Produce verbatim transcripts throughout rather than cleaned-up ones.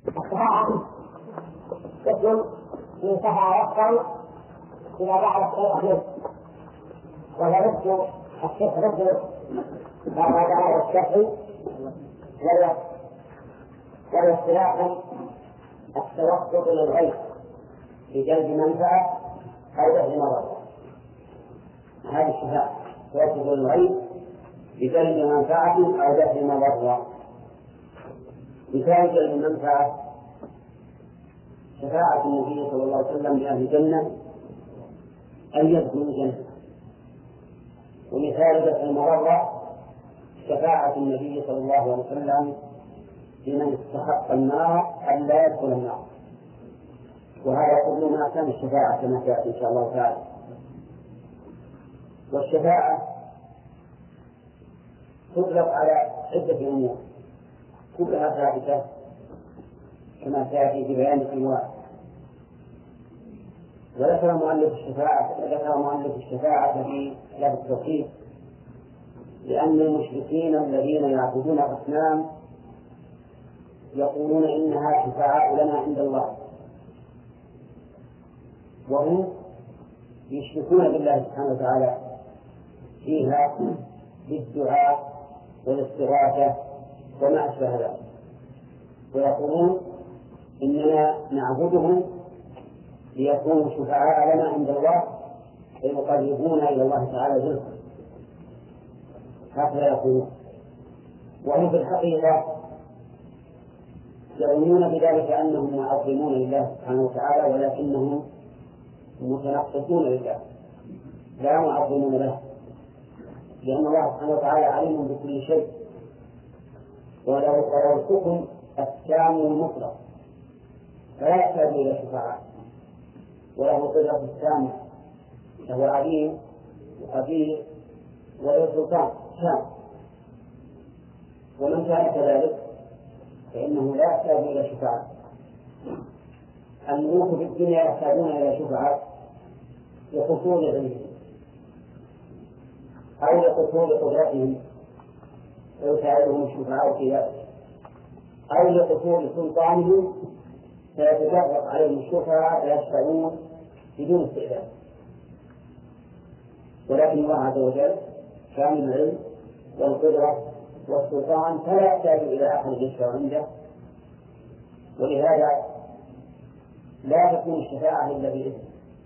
الشفاعة اسم من شفع يحصل إذا فعل الشيء منه، وهو ضد الشرك، ضد ما هذا الشرع، وهو اصطلاح التوسط للغير بجلب منفعة أو دفع مضرة. هذه الشفاعة توسط للغير بجلب منفعة أو دفع مضرة. مثال جلب المنفعة شفاعة النبي صلى الله عليه وسلم لأهل الجنة أن يدخلوا الجنة، ومثال دفع المضرة شفاعة النبي صلى الله عليه وسلم لمن استحق النار أن لا يدخل النار. وهذا كل ما كان الشفاعة كما سيأتي إن شاء الله تعالى. والشفاعة تطلق على عدة أمور كلها ثابتة كما سيأتي في بيان الأنواع. وذكر مؤلف الشفاعة ذكر مؤلف الشفاعة في كتاب التوحيد لأن المشركين الذين يعبدون الأصنام يقولون إنها شفاعة لنا عند الله، وهم يشركون بالله سبحانه وتعالى فيها بالدعاء والاستغاثة وما أشبه ذلك، ويقولون إننا نعبدهم ليكونوا شفعاء لنا عند الله فيقربونا إلى الله تعالى زلفى، هكذا يقولون. وهم في الحقيقة يظنون بذلك أنهم معظمون لله سبحانه وتعالى، ولكنهم متنقصون لله لا معظمون له، لأن الله سبحانه وتعالى عليم بكل شيء، وله الحكم التام المطلق فلا يحتاج إلى شفاعة، وله قدرة التامة، فهو عليم وقدير وله سلطان تام. ومن كان كذلك فإنه لا يحتاج إلى شفاعة. الملوك في الدنيا يحتاجون إلى شفاعة لحصول علمهم أو لحصول قدرتهم فيساعدهم الشفعاء في ذلك، أو لحصول سلطانهم فيتجرأ عليهم الشفعاء فيشفعون بدون استئذان. ولكن الله عز وجل كامل العلم والقدرة والسلطان فلا يحتاج إلى أحد يشفع عنده، ولهذا لا تكون الشفاعة إلا بإذنه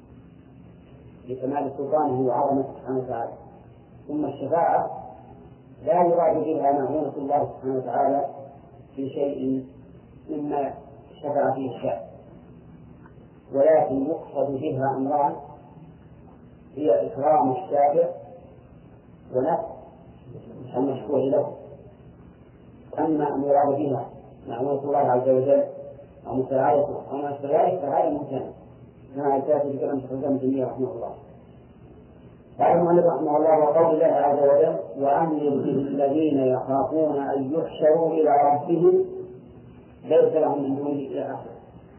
لكمال سلطانه وعظمته سبحانه وتعالى. ثم الشفاعة لا يراد بها معونة الله سبحانه وتعالى في شيء مما شفع فيه الشاء، ولكن يقصد بها أمران: هي إكرام الشافع ونفع المشفوع له. أما أن يراد بها معونة الله عز وجل أو مساعدته أو ما أشبه ذلك فهذا ممتنع، كما سيأتي في كلام شيخ الإسلام ابن تيمية رحمه الله. قال المؤلف رحمه الله: وقول الله عز وجل: وأنذر به الذين يخافون أن يحشروا إلى ربهم ليس لهم من دونه إلى آخره.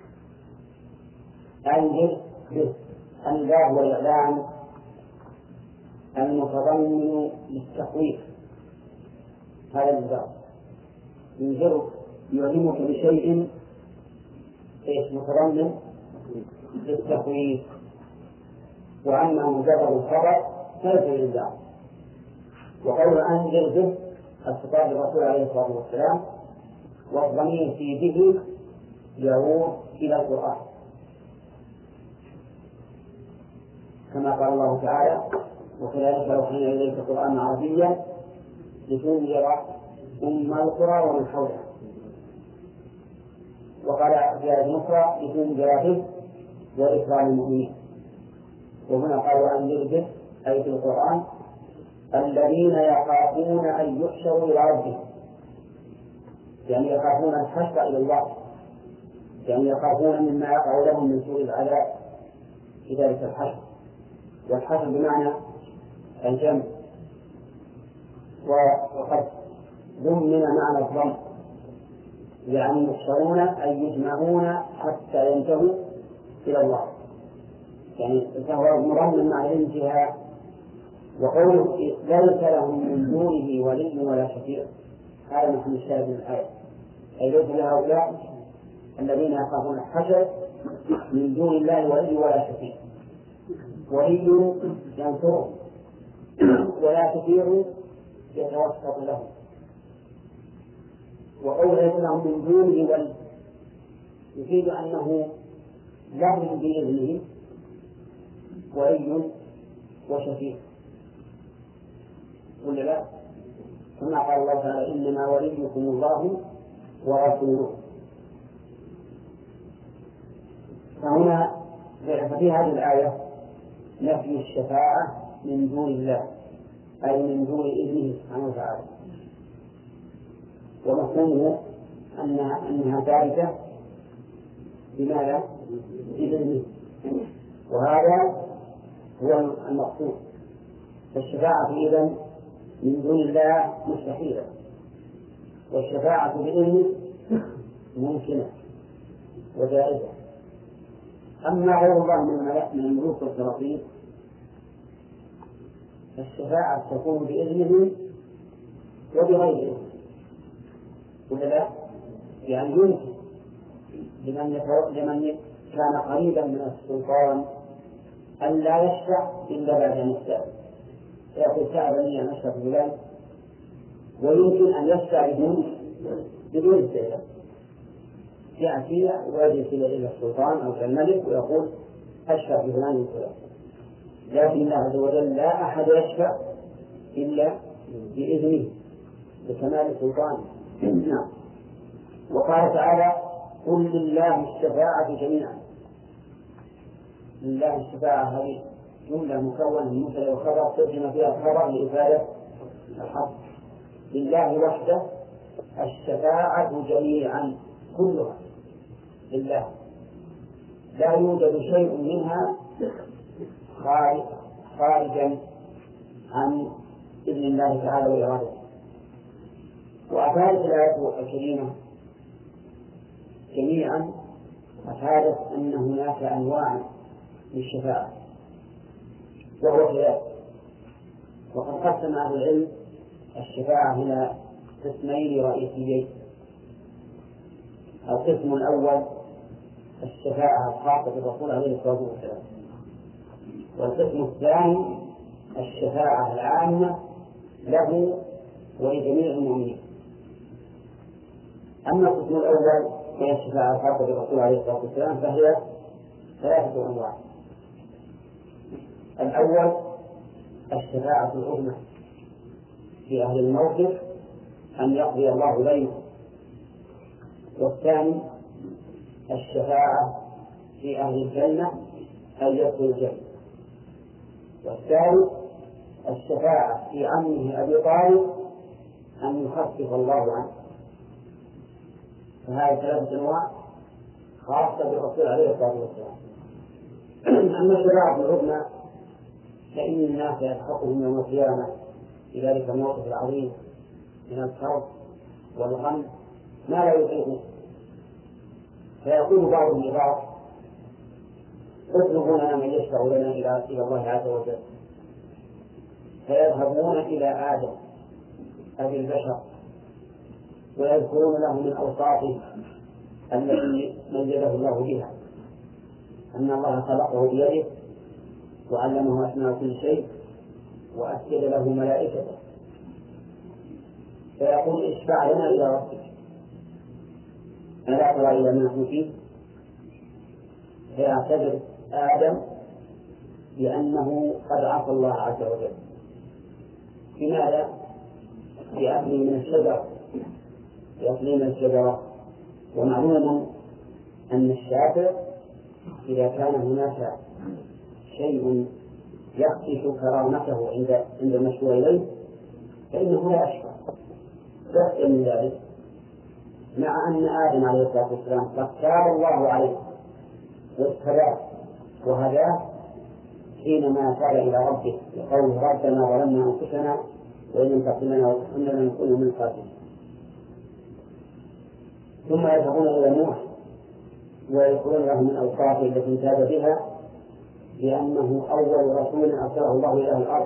أنذر به، الإنذار والإعلان المتضمن للتخويف، هذا الإنذار ينذرك يعلمك بشيء متضمن للتخويف. وأما مجرد الخبر فليس الإنذار. وقول أنذر به الخطاب للرسول عليه الصلاة والسلام، والضمير في به يعود إلى القرآن، كما قال الله تعالى: وكذلك أوحينا إليك قرآنا عربيا لتنذر أم القرى ومن حولها. وقال في آية أخرى: لتنذر به وذكرى للمؤمنين. وهنا قال أنذر به أي في القرآن الذين يخافون أن يحشروا إلى ربهم، يعني يخافون الحشر إلى الله، يعني يخافون مما يقع لهم من سوء العذاب في ذلك الحشر. والحشر بمعنى الجمع، وقد ضمن معنى الضم، يعني يحشرون أي يجمعون حتى ينتهوا إلى الله، يعني فهو مضمن معنى الانتهاء. وقوله ليس لهم من دونه ولي ولا شفيع، هذا محل الشاهد من الآية، أي ليس لهؤلاء الذين يخافون الحشر من دون الله ولي ولا شفيع. ولي ينصره ولا شفيع يتوسط له. وقوله لهم من دونه ولي يفيد أنه لهم بإذنه ولي وشفيع، ولا لا؟ كما قال الله تعالى إنما وليكم الله ورسوله. فهنا ففي هذه الآية نفي الشفاعة من دون الله، أي من دون إذنه سبحانه وتعالى، ومفهومه أنها أنها ثابتة بماذا؟ بإذنه، وهذا هو المقصود. فالشفاعة إذن من دون الله مستحيلة، والشفاعة بإذنه ممكنة وجائزة. أما غير الله من الملوك والسلاطين فالشفاعة تكون بإذنه وبغيره، ولا لا؟ يعني يمكن لمن لمن كان قريبا من السلطان أن لا يشفع إلا بعد أن يستأذن، فيقول سألني أن أشفع فلان، ويمكن أن يشفع بدون استئذان، يأتي ويجلس إلى السلطان أو الملك ويقول أشفع فلان وفلان. لكن الله عز وجل لا أحد يشفع إلا بإذنه بكمال سلطانه. نعم. وقال تعالى قل لله الشفاعة جميعا. لله الشفاعة هذه جملة مكونة من مبتدأ وخبر ترجم فيها الخبر لإفادة الحق. لله وحده الشفاعة جميعا كلها لله، لا يوجد شيء منها خارج خارجا عن إذن الله تعالى وإرادته. وأفادت الآية الكريمة جميعا أفادت أن هناك أنواع للشفاعة وهو خلاف. وقد قسم أهل العلم الشفاعة إلى قسمين رئيسيين. القسم الأول الشفاعة الخاصة بالرسول عليه الصلاة والسلام، والقسم الثاني الشفاعة العامة له ولجميع المؤمنين. أما القسم الأول هي الشفاعة الخاصة بالرسول عليه الصلاة والسلام فهي ثلاثة أنواع. الأول الشفاعة العظمى في أهل الموقف أن يقضي الله بينهم، والثاني الشفاعة في أهل الجنة أن يدخل الجنة، والثالث الشفاعة في عمه أبي طالب أن يخفف الله عنه. فهذه ثلاثة أنواع خاصة بالرسول عليه الصلاة والسلام. أما الشفاعة العظمى فإن الناس يلحقهم يوم القيامة في ذلك الموقف العظيم من الكرب والغم ما لا يطيقون، فيقول بعضهم لبعض اطلبوا لنا من يشفع لنا إلى الله عز وجل، فيذهبون إلى آدم أبي البشر ويذكرون له من أوصافه التي ميزه الله بها، أن الله خلقه بيده وعلمه أسماء كل شيء وأسجد له ملائكته، فيقول اشفع لنا إلى ربك ألا ترى إلى ما نحن فيه؟ فيعتذر آدم بأنه قد عصى الله عز وجل. لماذا؟ لأكله من الشجرة لأكله من الشجرة ومعلوم أن الشافع إذا كان هناك شيء يخفف كرامته عند عند المشروع إليه فإنه لا يشفع. يحصل من ذلك مع أن آدم عليه الصلاة والسلام قد تاب الله عليه واستباه وهداه حينما تاب إلى ربه بقوله ربنا ظلمنا أنفسنا وإن لم تغفر لنا وترحمنا لنكون من الخاسرين. ثم يذهبون إلى نوح ويقولون له من أوصافه التي تاب بها لأنه أول رسول أرسله الله إلى الأرض،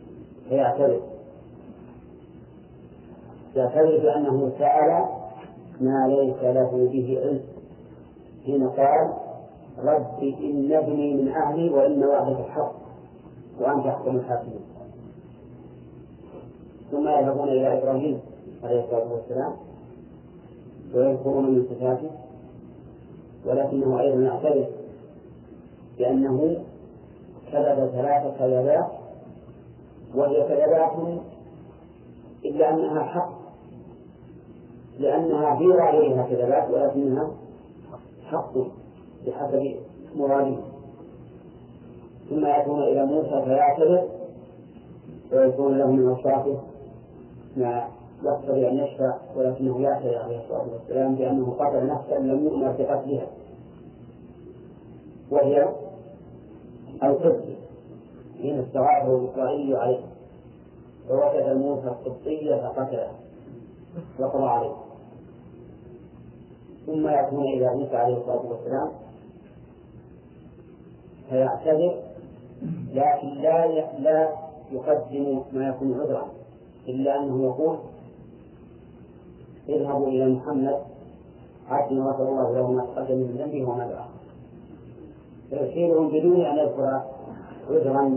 فيعترف يعترف بأنه سأل ما ليس له به علم. حين قال رب إن ابني من أهلي وإن وعدك الحق وأنت أحكم الحاكمين. ثم يذهبون إلى إبراهيم عليه الصلاة والسلام ويذكرون من صفاته، ولكنه أيضا يعترف بأنه كذب ثلاث كذبات وهي كذبات إلا أنها حق، لأنها في ظاهرها كذبات ولكنها حق بحسب مراده. ثم يأتون إلى موسى فيعتذر ويكون له من أوصافه ما يقتضي أن يشفع، ولكنه يعتذر عليه الصلاة والسلام بأنه قتل نفسا لم يؤمر بقتلها وهي القبطي حين استغاثه الإسرائيلي عليه فوجد موسى القبطية فقتله وقضى عليه. ثم يأتون إلى عيسى عليه الصلاة والسلام فيعتذر، لكن لا لا يقدم ما يكون عذرا، إلا أنه يقول اذهبوا إلى محمد عبد غفر الله له ما تقدم من ذنبه وما تأخر، فيشيرهم بدون أن يذكر عذرا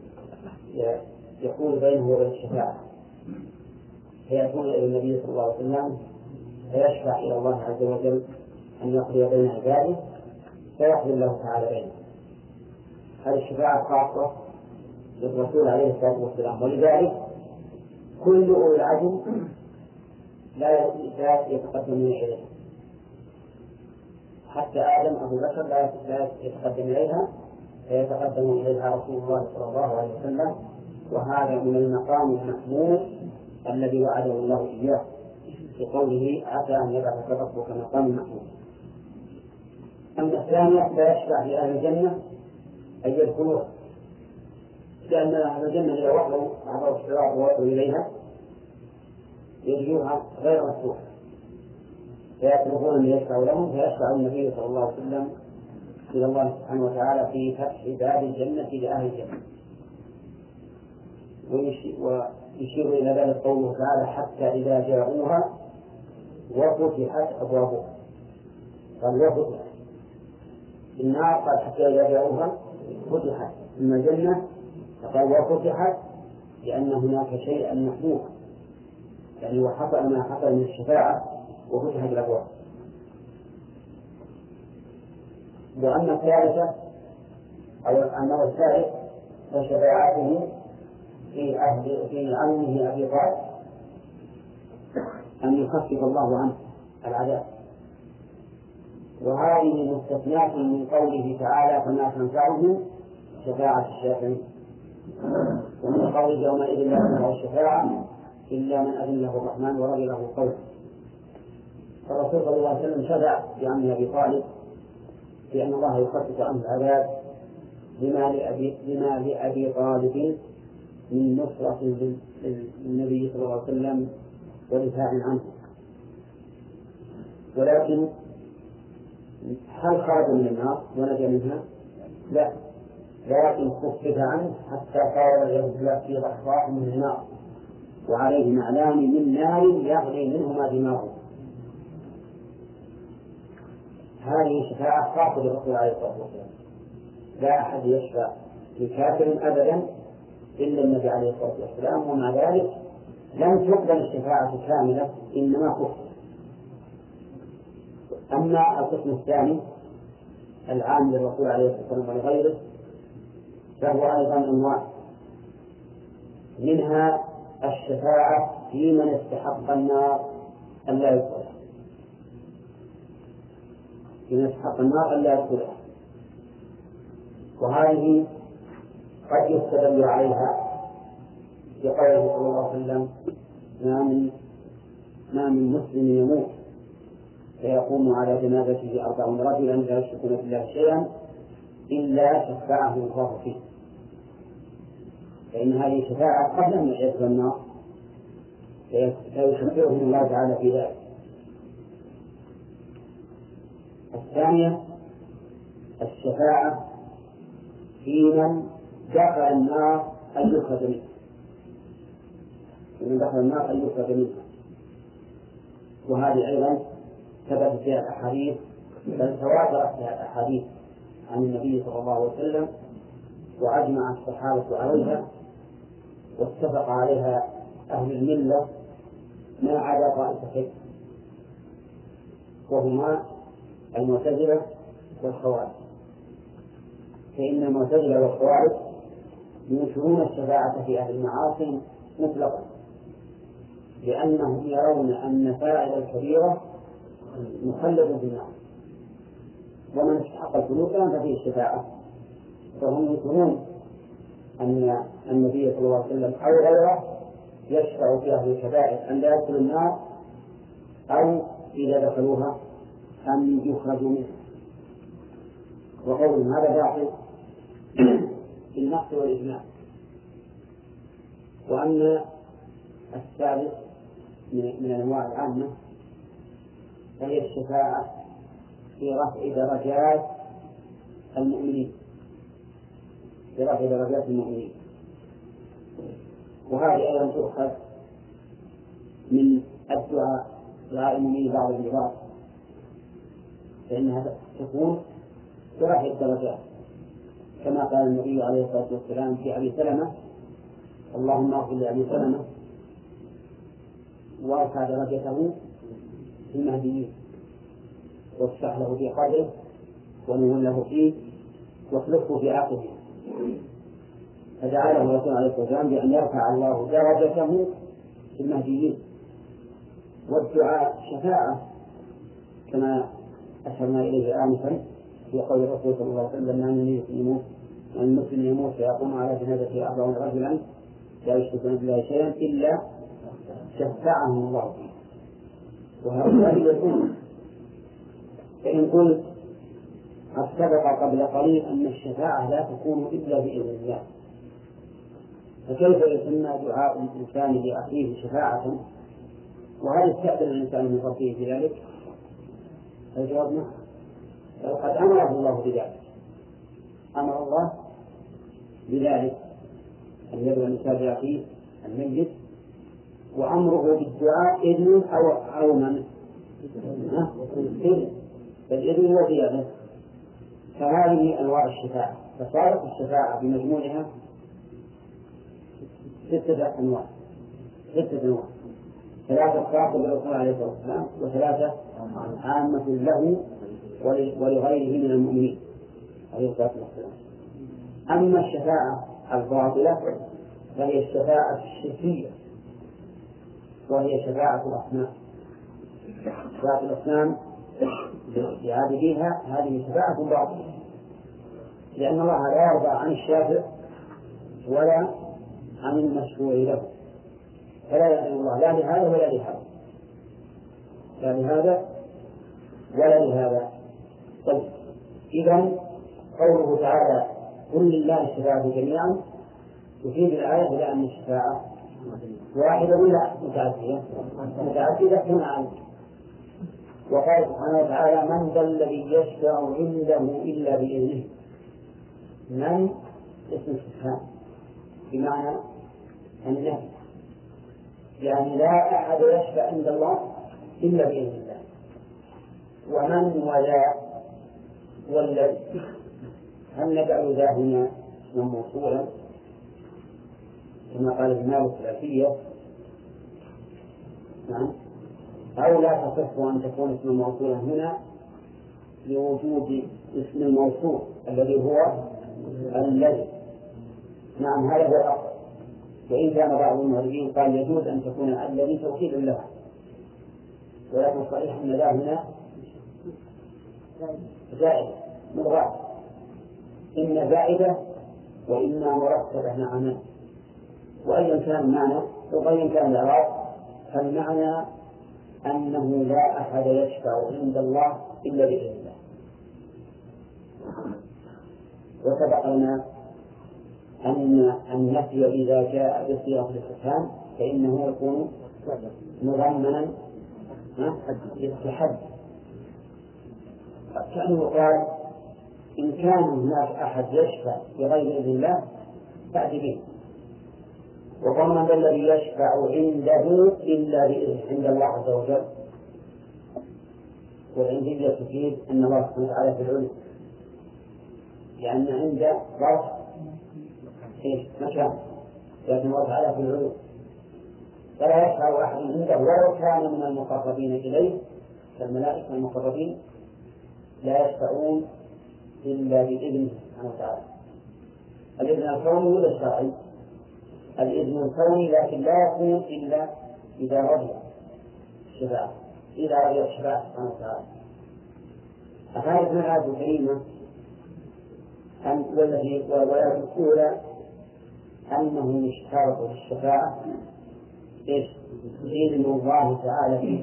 يكون بينه وبين الشفاعة، فيأتون إلى النبي صلى الله عليه وسلم فيشفع إلى الله عز وجل أن يقضي بين عباده فيقضي الله تعالى بينهم. هذه الشفاعة خاصة للرسول عليه الصلاة والسلام، ولذلك كل أولي العزم لا يتقدمون إليه، حتى آدم أبو بكر لا يتقدم إليها فيتقدم إليها رسول الله صلى الله عليه وسلم، وهذا من المقام المحمود الذي وعده الله إياه بقوله عسى أن يبعثك ربك مقام محمود. أما الثانية لا يشفع في أهل الجنة أن يدخلوها، لأن أهل الجنة إذا وصلوا عبروا الصراط ووصلوا إليها يجدوها غير مفتوحة فيطلبون أن يشفعوا لهم، فيشفع النبي صلى الله عليه وسلم إلى الله سبحانه وتعالى في فتح باب الجنة لأهل الجنة. ويشير إلى ذلك قوله تعالى حتى إذا جاءوها وفتحت أبوابها، قال وفتحت. النار قال حتى إذا جاءوها فتحت، ثم الجنة فقال وفتحت لأن هناك شيئا محمود، يعني وحصل ما حصل من الشفاعة وفتحت الأبواب. وأما الثالثة أو النوع الثالث فشفاعته في أهل في عمه أبي طالب أن يخفف الله عنه العذاب، وهذه مستثناة من قوله تعالى فما تنفعه شفاعة الشافعين، ومن قوله يومئذ لا تنفع الشفاعة إلا من أذن له الرحمن ورضي له قوله. فالرسول صلى الله عليه وسلم شفع في عمه أبي طالب بأن الله يخفف عنه العذاب لما لأبي, لما لأبي طالب من نصرة للنبي صلى الله عليه وسلم ودفاع عنه. ولكن هل خرج من النار ونجا منها؟ لا، لكن خفف عنه حتى صار يهزل في ضحضاح من النار وعليه نعلان من نار يغلي منهما دماغه. هذه شفاعة خاصة للرسول عليه الصلاة والسلام، لا أحد يشفع لكافر أبدا إلا النبي عليه الصلاة والسلام، ومع ذلك لم تقبل الشفاعة كاملة إنما خفف. أما القسم الثاني العام للرسول عليه الصلاة والسلام ولغيره فهو أيضا أنواع، منها الشفاعة في من استحق النار أن لا يدخلها، في من استحق النار أن لا يدخلها، وهذه قد يستدل عليها بقوله صلى الله عليه وسلم ما من ما من مسلم يموت فيقوم على جنازته أربعون رجلا لا يشركون بالله شيئا إلا شفعه الله فيه، فإن هذه شفاعة قبل أن يدخل النار فيشفعه الله تعالى في ذلك. الثانية الشفاعة في من دخل النار أن يخرج منها، من دخل النار أن يخرج منها، وهذه أيضا ثبت فيها الأحاديث بل تواترت فيها الأحاديث عن النبي صلى الله عليه وسلم، وأجمع الصحابة عليها واتفق عليها أهل الملة ما عدا طائفتين، وهما المعتزلة والخوارج. فإن المعتزلة والخوارج ينكرون الشفاعة في أهل المعاصي مطلقا، لأنهم يرون أن فاعل الكبيرة مخلد في النار، ومن استحق الخلود ففيه الشفاعة. فهم ينكرون أن النبي صلى الله عليه وسلم أو غيره يشفع في أهل الكبائر أن لا يدخلوا النار، أو إذا دخلوها أن يخرجوا منها. وقولهم هذا باطل في النقص والإجماع. وأما الثالث من الأنواع العامة فهي الشفاعة في رفع درجات المؤمنين في رفع درجات المؤمنين وهذه أيضا تؤخذ من الدعاء دعاء المؤمنين بعض العباد، فإنها تكون في رفع الدرجات، كما قال النبي عليه الصلاة والسلام في أبي سلمة: اللهم اغفر لأبي سلمة وارفع درجته في المهديين، وافتح له في قبره ونور له فيه واخلفه في عقبه. فدعا له الرسول عليه الصلاة والسلام بأن يرفع الله درجته في المهديين. والدعاء شفاعة كما أشرنا إليه آنفا في قول الرسول صلى الله عليه وسلم: من يموت من المسلم يموت فيقوم على جنازته أربعون رجلا لا يشركون بالله شيئا إلا شفعهم الله فيه. وهؤلاء يقولون: فإن قلت قد سبق قبل قليل أن الشفاعة لا تكون إلا بإذن الله، فكيف يسمى دعاء الإنسان لأخيه شفاعة وهل يستأذن الإنسان من ربه في ذلك؟ الجواب نعم، وقد أمره الله بذلك، أمر الله بذلك أن يدعو الإنسان لأخيه الميت، وأمره بالدعاء إذن أو أو من فالإذن هو زيادة. فهذه أنواع الشفاعة، فصارت الشفاعة بمجموعها ستة أنواع ستة أنواع ثلاثة خاصة بالرسول عليه الصلاة والسلام، وثلاثة عامة له ولغيره من المؤمنين عليه الصلاة والسلام. أما الشفاعة الباطلة فهي الشفاعة الشركية، وهي شفاعة الأصنام. شفاعة الأصنام لعابديها هذه شفاعة باطلة، لأن الله لا يرضى عن الشافع ولا عن المشفوع له، فلا يأذن الله لا لهذا ولا لهذا لا لهذا ولا لهذا. طيب، إذن قوله تعالى: قل لله الشفاعة جميعا تفيد الآية إلى أن الشفاعة واحدة ولا متعددة؟ متعددة هنا. وقال سبحانه وتعالى: من ذا الذي يشفع عنده إلا بإذنه. من اسم استفهام بمعنى النهي، يعني لا أحد يشفع عند الله إلا بإذن الله. ومن ولا والذي، هل نجعل ذا هنا اسما موصولا كما قال ابن مالك الثلاثية؟ نعم. أو لا تصح أن تكون اسما موصولا هنا لوجود اسم الموصول الذي هو الذي. نعم، هذا هو الأصل. وإن كان بعض المهرجين قال يجوز أن تكون الذي توكيد له، ولكن صحيح أن ذا هنا زائدة مضغة، إن زائدة وإما مرتبة معنا، وأيا كان المعنى وأيا كان الإعراب فالمعنى أنه لا أحد يشفع عند الله إلا بإذن الله. وسبق لنا أن النفي إذا جاء بصيغة الاستفهام فإنه يكون مضمنا للتحدي، كأنه قال: إن كان هناك أحد يشفع بغير إذن الله فأت به. وقال: من ذا الذي يشفع عنده إلا بإذن عند الله عز وجل. والعندية تفيد أن الله سبحانه وتعالى في العلو، لأن عند ظرف مكان، لكن الله تعالى في العلو، فلا يشفع أحد عنده ولو كان من المقربين إليه كالملائكة المقربين، لا يشفعون إلا بإذنه سبحانه وتعالى. الإذن الكوني ولا الشرعي؟ الإذن الكوني، لكن لا يكون إلا إذا رضي الشفاعة، إذا رضي الشفاعة سبحانه وتعالى. أفادت من الآية الكريمة أن والذي والآية الأولى أنه يشترط في الشفاعة إيش؟ إذن الله تعالى فيه.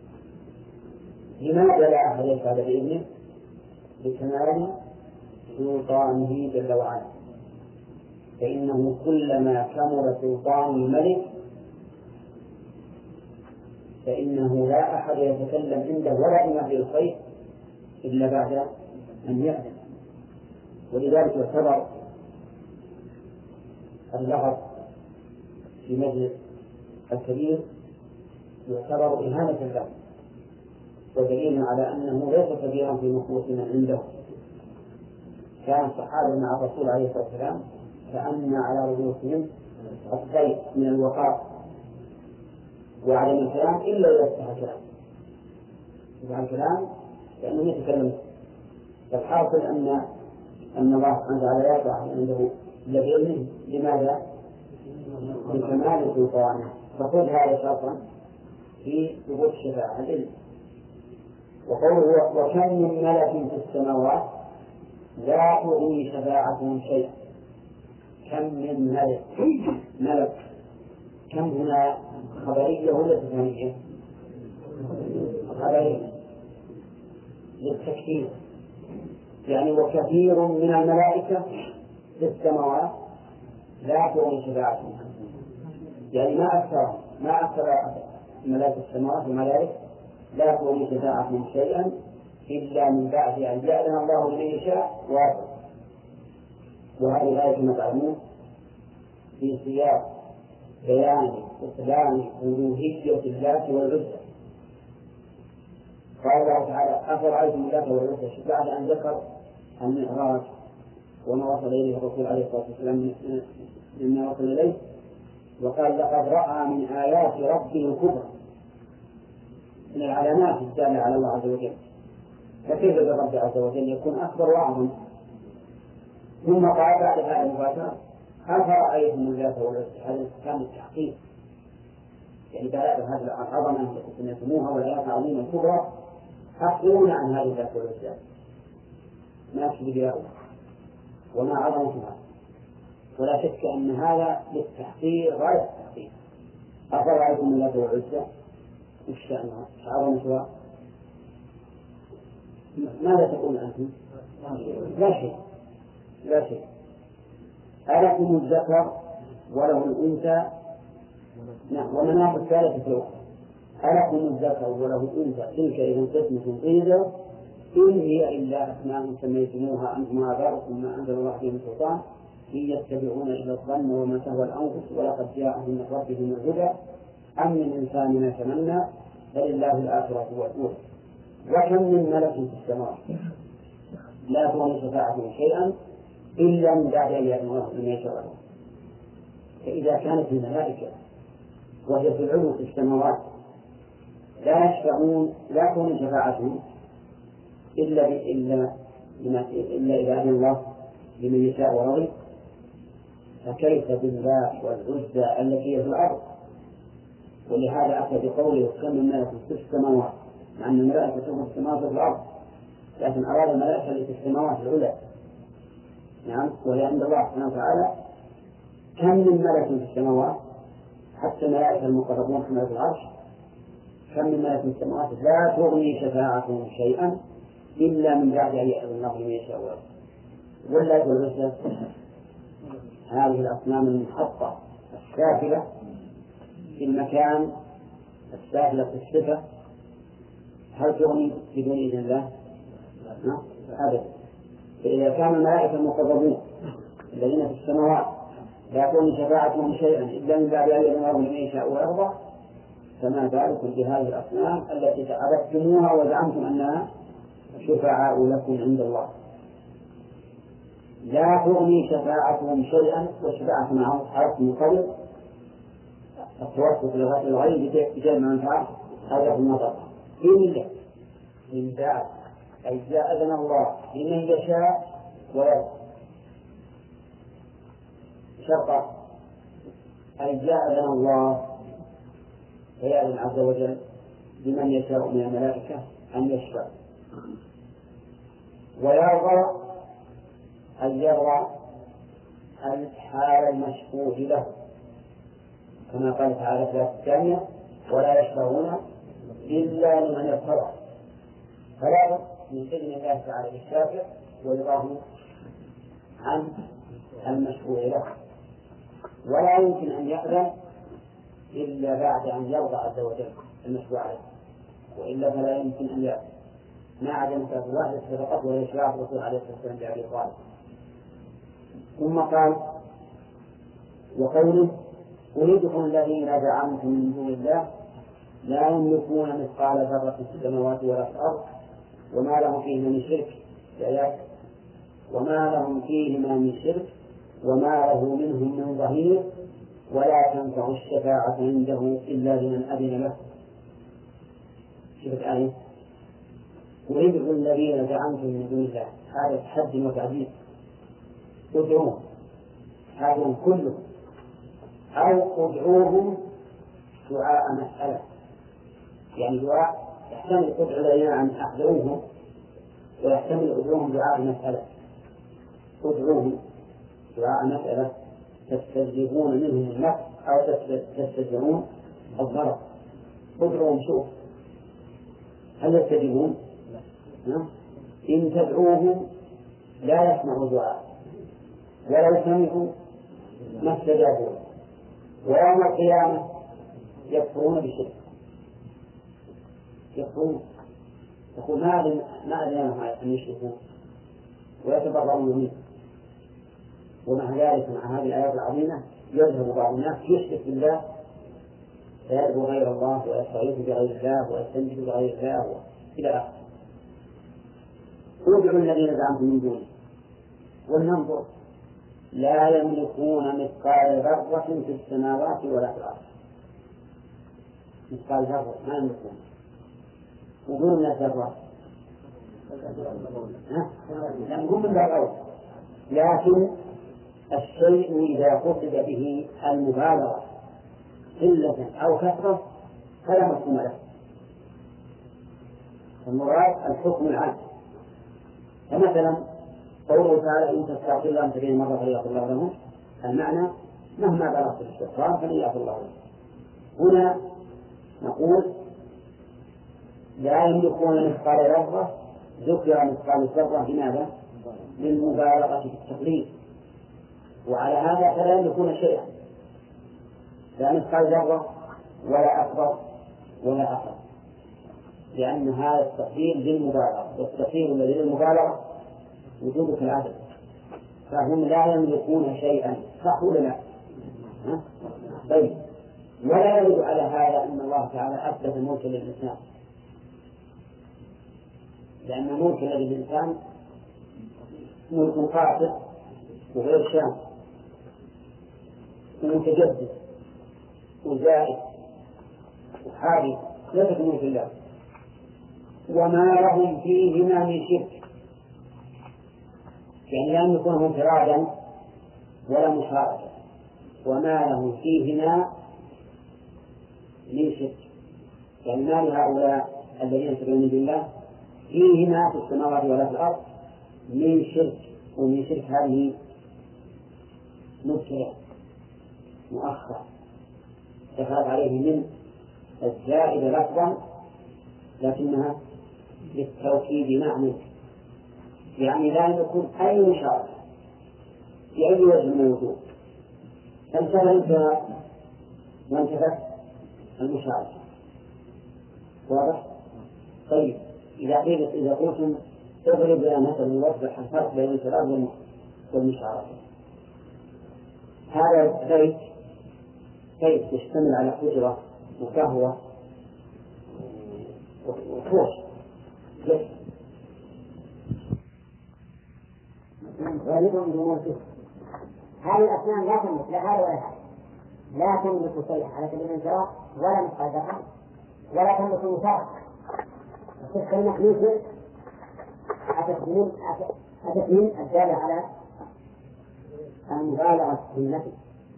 لماذا لا أحد يشهد بإذنه؟ بكمال سلطانه جل وعلا، فإنه كلما كمل سلطان الملك فإنه لا أحد يتكلم عنده ولا بما الخير إلا بعد أن يأذن. ولذلك يعتبر اللغط في مجلس الكبير يعتبر إهانة له، ودليل على أنه ليس كبيرا في نفوس من عنده. كان الصحابة مع الرسول عليه الصلاة والسلام كأن على رؤوسهم السيف من الوقار وعدم الكلام إلا إذا افتح الكلام، افتح الكلام لأنه يتكلم. فالحاصل أن أن الله سبحانه وتعالى لا يقع عنده إلا بإذنه. لماذا؟ بكمال سلطانه. فخذ هذا شرطا في ثبوت الشفاعة الإذن. وقوله وكم من ملك في السماوات لا تغني شفاعتهم شيئا. كم من ملك؟ ملك كم هنا خبرية ولا استفهامية؟ خبرية للتكثير، يعني وكثير من الملائكة في السماوات لا تغني شفاعتهم، يعني ما أكثر ما أكثر ملائكة السماوات وملائكة لا تغني شفاعتهم شيئا إلا من بعد أن يأذن الله لمن يشاء ويرضى. وهذه الآية كما تعلمون في سياق بيان إسلام ألوهية اللات والعزى. قال الله تعالى أفرأيتم اللات والعزى بعد أن ذكر المعراج وما وصل إليه الرسول عليه الصلاة والسلام مما وصل إليه، وقال لقد رأى من آيات ربه الكبرى، من العلامات الدالة على الله عز وجل. فكيف بالرب عز وجل يكون أكبر وأعظم؟ ثم قال بعد هذا المباشرة أفرأيتم اللات والعزى. هذا استفهام التحقيق، يعني دلالة هذه العظمة التي سميتموها والآيات العظيمة الكبرى أخبرونا عن هذه اللات والعزى، ما كبرياء وما عظمتها. ولا شك أن هذا للتحقيق غاية التحقيق. أفرأيتم اللات والعزى وش شأنها؟ عظمتها؟ ماذا تقول أنتم؟ لا شيء لا شيء. ألكم الذكر وله الأنثى ومناط الثالثة في الأخرى. ألكم الذكر وله الأنثى تلك إذا قسمة ضيزى إن هي إلا أسماء سميتموها أنتم وآباؤكم ما أنزل الله به من سلطان إن يتبعون إلا الظن وما تهوى الأنفس ولقد جاءهم من ربهم الهدى أم من إنسان ما تمنى فلله الآخرة والأولى. وكم من ملك في السماوات لا تغني شفاعتهم شيئا إلا من بعد أن يأذن الله لمن يشاء. فإذا كانت الملائكة وهي في العلو في السماوات لا يشفعون لا تغني شفاعتهم إلا إلا إلا إذا أذن الله لمن يشاء ورضي، فكيف بالله والعزى التي هي في الأرض؟ ولهذا أتى بقوله كم من ملك في السماوات، مع أن الملائكة تكون في السماوات في الأرض، لكن أراد الملائكة التي في السماوات العلى. نعم، وهي عند الله سبحانه وتعالى كم من ملك في السماوات، حتى الملائكة المقربون في العرش كم من ملك في السماوات لا تغني شفاعتهم شيئا إلا من بعد أن يأذن الله لمن يشاء ويرضى. واللات والعزى هذه الأصنام المحطة السافلة في المكان السافلة في الصفة، هل تغني بدون إذن الله؟ أبدا. فإذا كان الملائكة المقربون الذين في السماوات لا تغني شفاعتهم شيئا إلا من بعد أن يأذن الله لمن يشاء ويرضى، فما بالكم بهذه الأصنام التي عبدتموها وزعمتم أنها شفعاء لكم عند الله. لا تغني شفاعتهم شيئا، والشفاعة معهم حرف من قول التوسط للغير بجمع منفعة هذا في النظر في ملة من ذات أي جاء أذن الله لمن يشاء ويرضى شرطا أي جاء أذن الله فيأذن عز وجل لمن يشاء من الملائكة أن يشفع، ويرضى أن يرضى الحال المشفوع له كما قال تعالى في الآية الثانية ولا يشفعون إلا لمن ارتضى، فلا بد من إذن الله تعالى الشافع ورضاه عن المشفوع له، ولا يمكن أن يأذن إلا بعد أن يرضى عز وجل المشفوع عليه، وإلا فلا يمكن أن يأذن. ما عدا مسألة واحدة فقط وهي شفاعة الرسول عليه الصلاة والسلام بأبي طالب. ثم قال وقوله أولئكم الذين زعمتم من دون الله لا يملكون مثقال ذرة في السماوات ولا في الأرض وما لهم فيهما من شرك الآيات وما لهم فيهما من شرك وما له منهم من ظهير ولا تنفع الشفاعة عنده إلا لمن أذن له. شوف الآية أولئكم الذين زعمتم من دون الله هذا تحدي وتعديل ادعوهم هذا كله أو ادعوهم دعاء مسألة، يعني دعاء يحتمل ادعو الذين أن أخذوهم ويحتمل ادعوهم دعاء مسألة. ادعوهم دعاء مسألة تستجيبون منهم النفع أو تستجيبون الضرر. ادعوهم شوف هل يستجيبون؟ إن تدعوهم لا يسمعوا دعاء ولو سمعوا ما استجابوا، ويوم القيامة يكفرون بالشرك يكفرون يقول ما ما أذنهم أن يشركوا ويتبرؤون منه. ومع ذلك مع هذه الآيات العظيمة يذهب بعض الناس يشرك بالله فيدعو غير الله ويستغيث بغير الله ويستنجد بغير الله إلى آخره. ادعوا الذين زعمتم من دونه ولننظر لا يملكون مثقال ذرة في السماوات ولا في الأرض. مثقال ذرة ما يملكون ودون ذرة هم من ذرة، لكن الشيء إذا قصد به المبالغة قلة أو كثرة فلا مفهوم له. المراد الحكم العام، فمثلا قوله تعالى إن تستغفر لهم سبعين مرة فليغفر الله لهم، المعنى مهما بلغت الاستغفار فليغفر الله لهم. هنا نقول لا يملكون مثقال ذرة، ذكر مثقال الذرة لماذا؟ للمبالغة في التقليد، وعلى هذا فلا يملكون شيئا لا مثقال ذرة ولا أكبر ولا أقل، لأن هذا التقليد للمبالغة، والتقليد الذي للمبالغة وجوده في العدد، فهم لا يملكون شيئا. صح ولا لا؟ طيب ولا يرد على هذا أن الله تعالى أثبت الملك للإنسان، لأن ملك للإنسان ملك قاصر وغير شام ومتجدد وزائد وحادث ليس ملك الله، وما لهم فيهما من شرك، يعني لا يملكونه انفرادا ولا مشاركة، وما لهم فيهما من شرك، يعني ما لهؤلاء الذين يتبعون بالله فيهما في السماوات ولا في الأرض من شرك. ومن شرك هذه مبتدأ مؤخر دخلت عليه من الزائد لفظا لكنها للتوكيد معنى، يعني لا يكون أي مشاركة في أي وجه من الوجوه، فانتهى انت وانتهت المشاركة. واضح؟ طيب إذا قيل إذا قلتم اضرب لنا مثلا يوضح الفرق بين الانفراد والمشاركة، هذا بيت بيت يشتمل على حجرة وقهوة وفوش ليش؟ غالبا من الكفر. هذه الأصنام لا تملك لا هذا ولا هذا، لا تملك شيئا على سبيل الانفراد ولا مثقال ذرة ولا تملك مشاركة. الشرك المخلوق أتت من الدالة على المبالغة في النفي،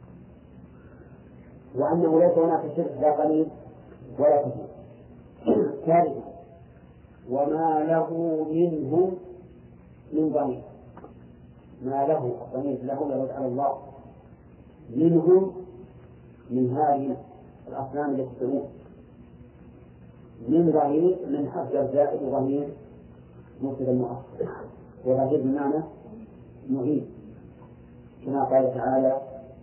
وأنه ليس هناك شرك لا قليل ولا كثير. ثالثا وما له منه من ضمير، ما له الضمير له يرد على الله، منهم من هذه الأصنام التي تدعون، من ضمير من حرف زائد وضمير مبتدأ مؤخر، وضمير بمعنى معين، كما قال تعالى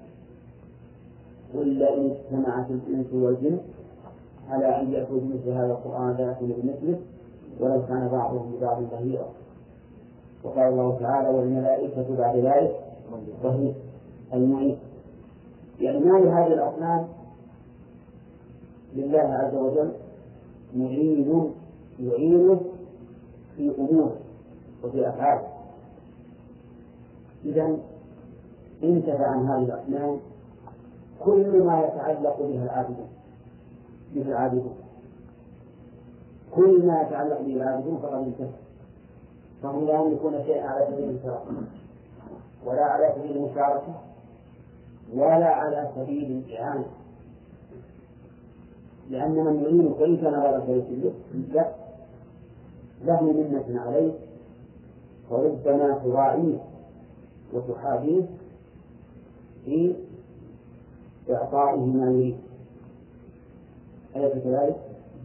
قل لئن اجتمعت الإنس والجن على أن يأتوا بمثل هذا القرآن لا يأتون بمثله ولو كان بعضهم ببعض ظهيرا. وقال الله تعالى والملائكة بعد ذلك ظهير المعين. يعني ما لهذه الأصنام لله عز وجل معين يعينه في أموره وفي أفعاله. إذن انتفع عن هذه الأصنام كل ما يتعلق بها العابدون به العابدون كل ما يتعلق به العابدون فقد انتفع، فهم لا يملكون شيئا على سبيل الانفراد ولا على سبيل المشاركة ولا على سبيل الإعانة، لأن من يعينك وإن كان غير شريك له له منة عليه وربما تراعيه وتحابيه في إعطائه ما يريد. أليس كذلك؟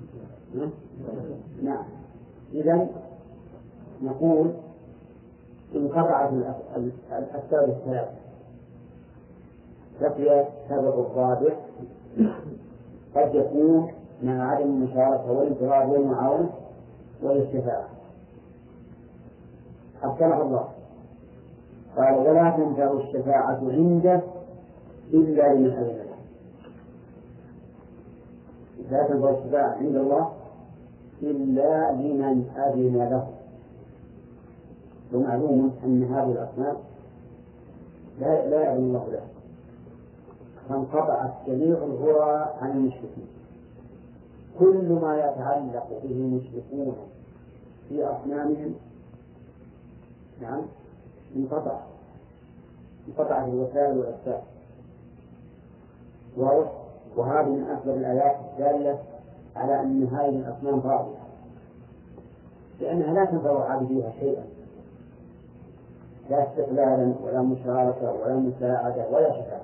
نعم. إذن نقول انقطعت الأسباب الثلاثة، بقي السبب الرابع قد يكون مع عدم المشاركة والانفراد والمعاونة والشفاعة. حسنه الله قال ولا تنفع الشفاعة عنده إلا لمن أذن له. لا تنفع الشفاعة عند الله إلا لمن أذن له. ومعلوم أن هذه الأصنام لا لا يأذن الله له، فانقطعت جميع الهرى عن المشركين. كل ما يتعلق به المشركون في أصنامهم نعم انقطع انقطعت الوسائل والأسباب. وهذه من أكبر الآيات الدالة على أن هذه الأصنام باطلة، لأنها لا تنفع عابديها شيئا، لا استقلالا ولا مشاركة ولا مساعدة ولا شفاعة،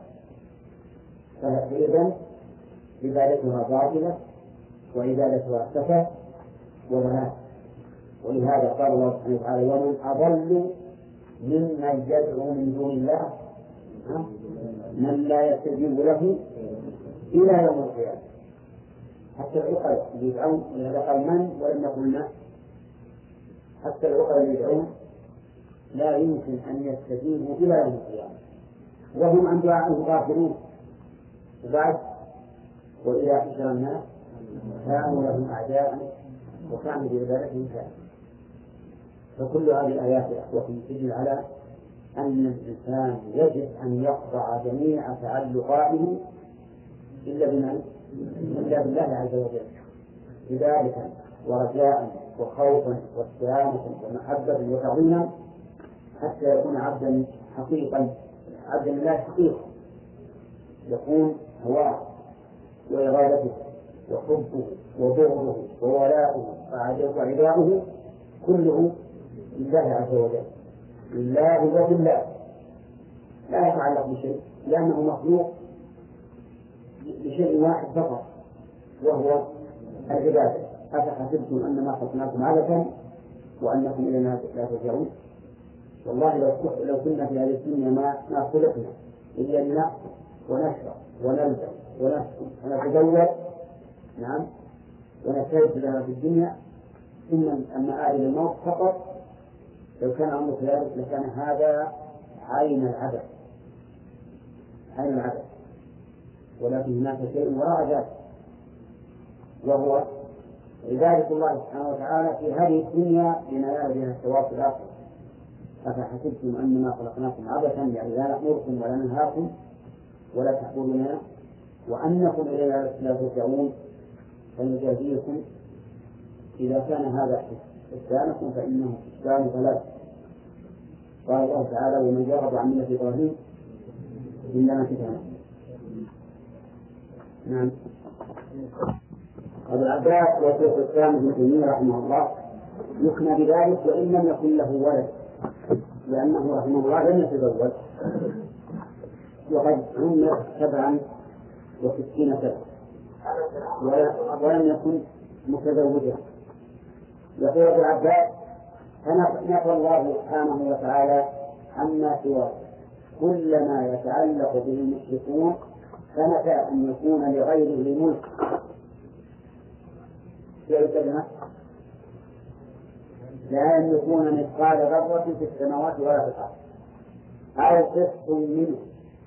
فإذن عبادتها باطلة وعبادتها سفه وضلال. ولهذا قال الله سبحانه وتعالى ومن أضل ممن يدعو من دون الله من لا يستجيب له إلى يوم القيامة. حتى العقل يدعون، ولهذا قال من ولم يقل ما، حتى العقل يدعون لا يمكن أن يستجيبوا إلى يوم القيامة وهم عن دعائهم غافلون. وبعد وإذا حشر الناس كانوا لهم أعداء وكانوا بعبادتهم كافرين. فكل هذه الآيات يا أخوتي تدل على أن الإنسان يجب أن يخضع جميع تعلقاته إلا بمن؟ إلا بالله عز وجل، بذلك ورجاء وخوفا واستعانة ومحبة وتعظيما حتى يكون عبدا حقيقا، عبدا لله حقيقا، يكون هواه وإرادته وحبه وبغضه وولاؤه وعداؤه كله لله عز وجل، لله وبالله، لا يتعلق بشيء، لأنه مخلوق بشيء واحد فقط وهو العبادة. أفحسبتم أنما خلقناكم عبثا وأنكم إلينا لا ترجعون. والله لو لو كنا في هذه الدنيا ما ما خلقنا إلا لنأكل ونشرب ونلبس ونسكن ونتزوج نعم ونستعد لها في الدنيا، ثم أما آل الموت فقط. لو كان أمر ذلك لكان هذا عين العبث، عين العبث. ولكن هناك شيء وراء ذلك وهو عبادة الله سبحانه وتعالى في هذه الدنيا لننال بها الثواب في الآخرة. أفحسبتم أنما خلقناكم عبثا يعني لا نأمركم ولا ننهاكم ولا تحبوننا وأنكم إلينا لا ترجعون فنجازيكم إذا كان هذا إحسانكم فإنه إحسان ثلاث. قال الله تعالى ومن يرغب عن ملة إبراهيم إلا من كتاب. نعم. أبو العباس وشيخ الإسلام ابن تيمية رحمه الله يكنى بذلك وإن لم يكن له ولد لأنه رحمه الله لم يتزوج وقد عمر سبعا وستين سنة ولم يكن متزوجا. يقول أبو العباس فنفى الله سبحانه وتعالى عما سواه كل ما يتعلق به المشركون فنفى أن يكون لغيره ملك في أي كلمة لا أن يكون مثقال ذرة في السماوات ولا في الأرض أو قسط منه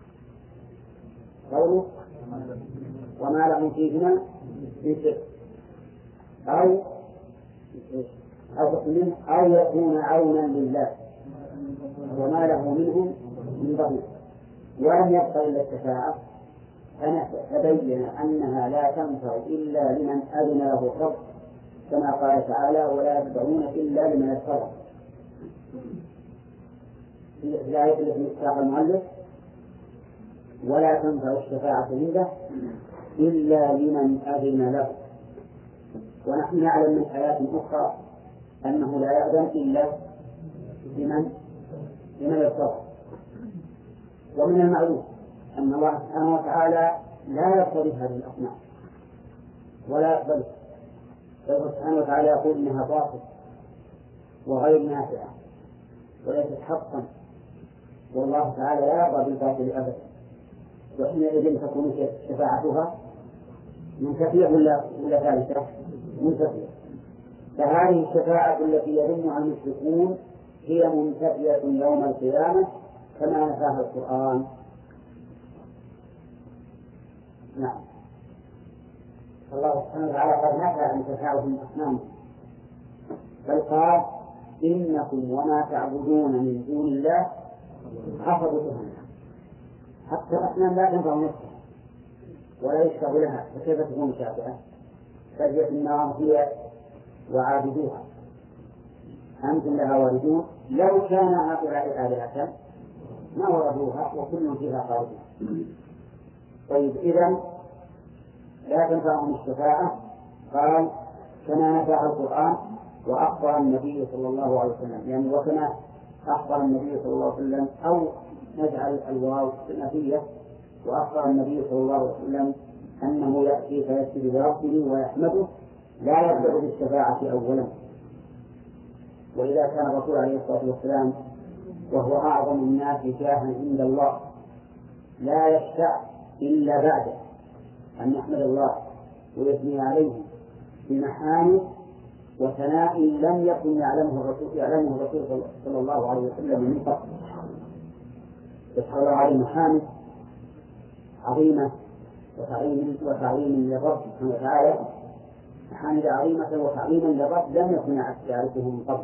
قوله وما لهم فيهما من شرك أو أو قسط منه أو يكون عونا لله وما له منهم من ضرير ولم يبق إلا الشفاعة فبين أنها لا تنفع إلا لمن أذن له الرب كما قال تعالى ولا يدعون إلا لمن ارتضى. في الآية التي ساق المؤلف ولا تنفع الشفاعة عنده إلا لمن أذن له. ونحن نعلم من آيات أخرى أنه لا يأذن إلا لمن لمن ارتضى. ومن المعلوم أن الله سبحانه وتعالى لا يرتضي هذه الأصنام ولا يقبل الله سبحانه وتعالى يقول إنها باطل وغير نافعة وليست حقا والله تعالى لا يرضى بالباطل أبدا وحينئذ تكون شفاعتها منتفية ولا ولا ثالثة منتفية. فهذه الشفاعة التي يذمها المشركون هي منتفية يوم القيامة كما نفاها القرآن. نعم. الله سبحانه وتعالى قد نفى عن تفاعل الأصنام بل قال إنكم وما تعبدون من دون الله حفظ جهنم. حتى الأصنام لا تنفع نفسها ولا يشفع لها فكيف تكون شافعة؟ فهي في النار هي وعابدوها أنتم لها واردون لو كان هؤلاء آلهة ما وردوها وكل فيها خالدون. طيب إذن لا تنفعهم الشفاعة قال كما نفع القرآن وأخبر النبي صلى الله عليه وسلم يعني وكما أخبر النبي صلى الله عليه وسلم أو نجعل الواو النفية وأخبر النبي صلى الله عليه وسلم أنه يأتي فيسجد بربه ويحمده لا يبدأ بالشفاعة أولا. وإذا كان الرسول عليه الصلاة والسلام وهو أعظم الناس جاها عند الله لا يشفع إلا بعد أن يحمد الله ويثني عليه بمحامد وثناء لم يكن يعلمه الرسول يعلمه الرسول صلى الله عليه وسلم من قبل. يشهد عليه محامد عظيمة وتعظيم وتعظيم للرب سبحانه وتعالى محامد عظيمة وتعظيما للرب لم يكن يعرفه من قبل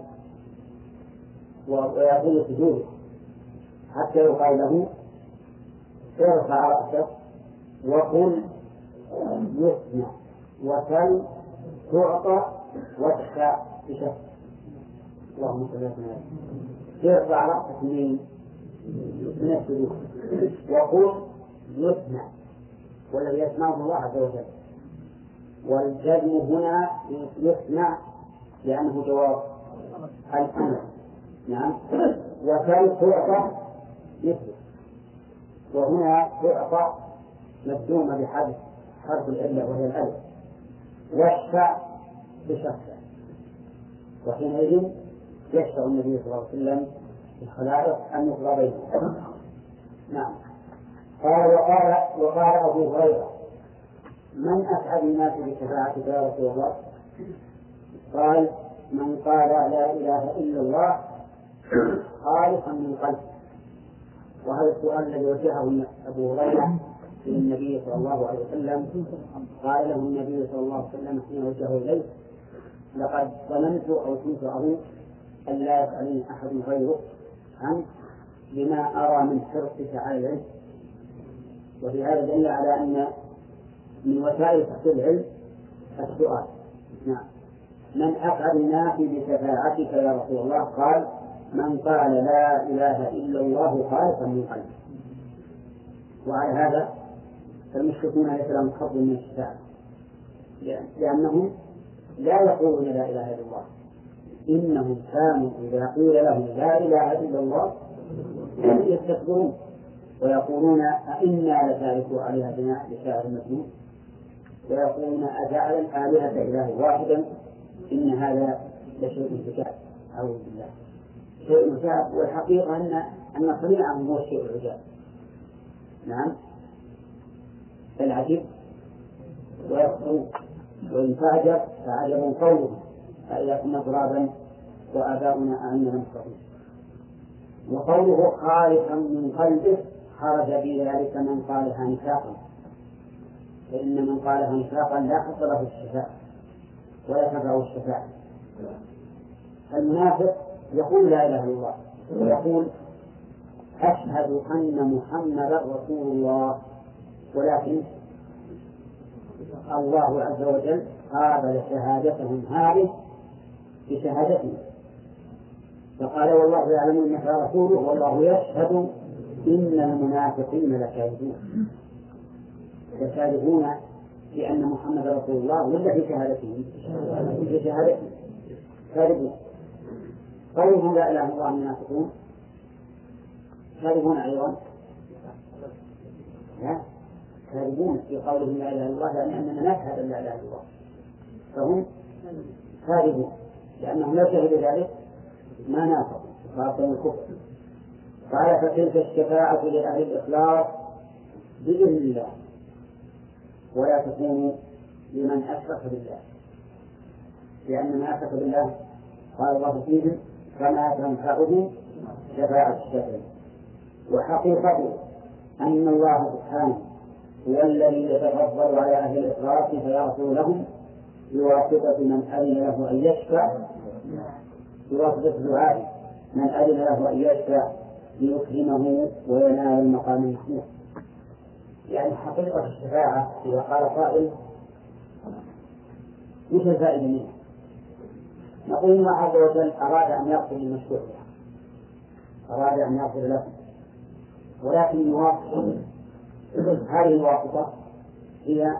ويقول سجوده حتى يقال له ارفع رأسك وقل يسمع وسل تعطى واشفع بشفع. اللهم صل وسلم. ارفع رأسك من من السجود وقل يسمع والذي يسمعه الله عز وجل. والجزم هنا يسمع لأنه جواب الأمر. نعم. وسل تعطى يسمع وهنا تعطى مجزومة بحذف حرف العلة وهي الألف واشفع بشفع وحينئذ يشفع النبي صلى الله عليه وسلم في الخلائق أن يقضى بينهم. نعم. قال وقال وقال أبو هريرة من أسعد الناس بشفاعتك يا رسول الله؟ قال من قال لا إله إلا الله خالصا من قلبه. وهذا السؤال الذي وجهه أبو هريرة للنبي صلى الله عليه وسلم قال له النبي صلى الله عليه وسلم حين وجهه إليه لقد ظننت أو كنت أظن أن لا يسألني أحد غيرك عنه لما أرى من حرصك على العلم. وفي هذا دليل على أن من وسائل تحصيل العلم السؤال. نعم. من أسعد الناس بشفاعتك يا رسول الله؟ قال من قال لا إله إلا الله خالصا من قلبه. وعلى هذا فالمشركون ليس لهم حظ من الشفاعة، لأنهم لا يقولون لا إله إلا الله، إنهم كانوا إذا قيل لهم لا إله إلا الله يستكبرون ويقولون أئنا لتاركوا آلهتنا لشاعر مجنون، ويقولون أجعل الآلهة إله واحدا إن هذا لشيء عجاب. أعوذ بالله، شيء عجاب. والحقيقة أن أن صنيعهم هو الشيء العجاب. نعم، العجيب ويخطئ وإن تعجب فعجب قولهم فإذا كنا ترابا وآباؤنا أئنا لمكرمون. وقوله خالصا من قلبه خرج بذلك من قالها نفاقا، فإن من قالها نفاقا لا حق له الشفاعة ولا تنفعه الشفاعة. المنافق يقول لا إله إلا الله ويقول أشهد أن محمدا رسول الله، ولكن الله عز وجل قابل شهادتهم هذه بشهادته، فقال والله يعلم أنك رسوله والله يشهد إن المنافقين لكاذبون، يكاذبون بأن محمد رسول الله ولا في شهادتهم في شهادتهم كاذبون. قولهم لا إله إلا الله المنافقون كاذبون أيضا، كاذبون في قولهم لا إله إلا الله، لأن أننا نشهد أن لا إله إلا الله، فهم كاذبون لأنهم لا شهدوا ذلك ما نافقوا خاصة الكفر. قال فتلك الشفاعة لأهل الإخلاص بإذن الله ولا تكون لمن أشرك بالله، لأن من أشرك بالله قال الله فيه فما تنفعه شفاعة الشافعين. وحقيقته أن الله سبحانه هو الذي يتفضل على أهل الإخلاص فيغفر لهم بواسطة من أذن له أن يشفع، بواسطة دعاء من أذن له أن يشفع ليكرمه وينال المقام المحمود. يعني حقيقة الشفاعة إذا قال قائل مش الفائدة منها؟ نقول الله عز وجل أراد أن يغفر للمشروع له، أراد أن يغفر له، ولكن يوافق هذه الواسطة هي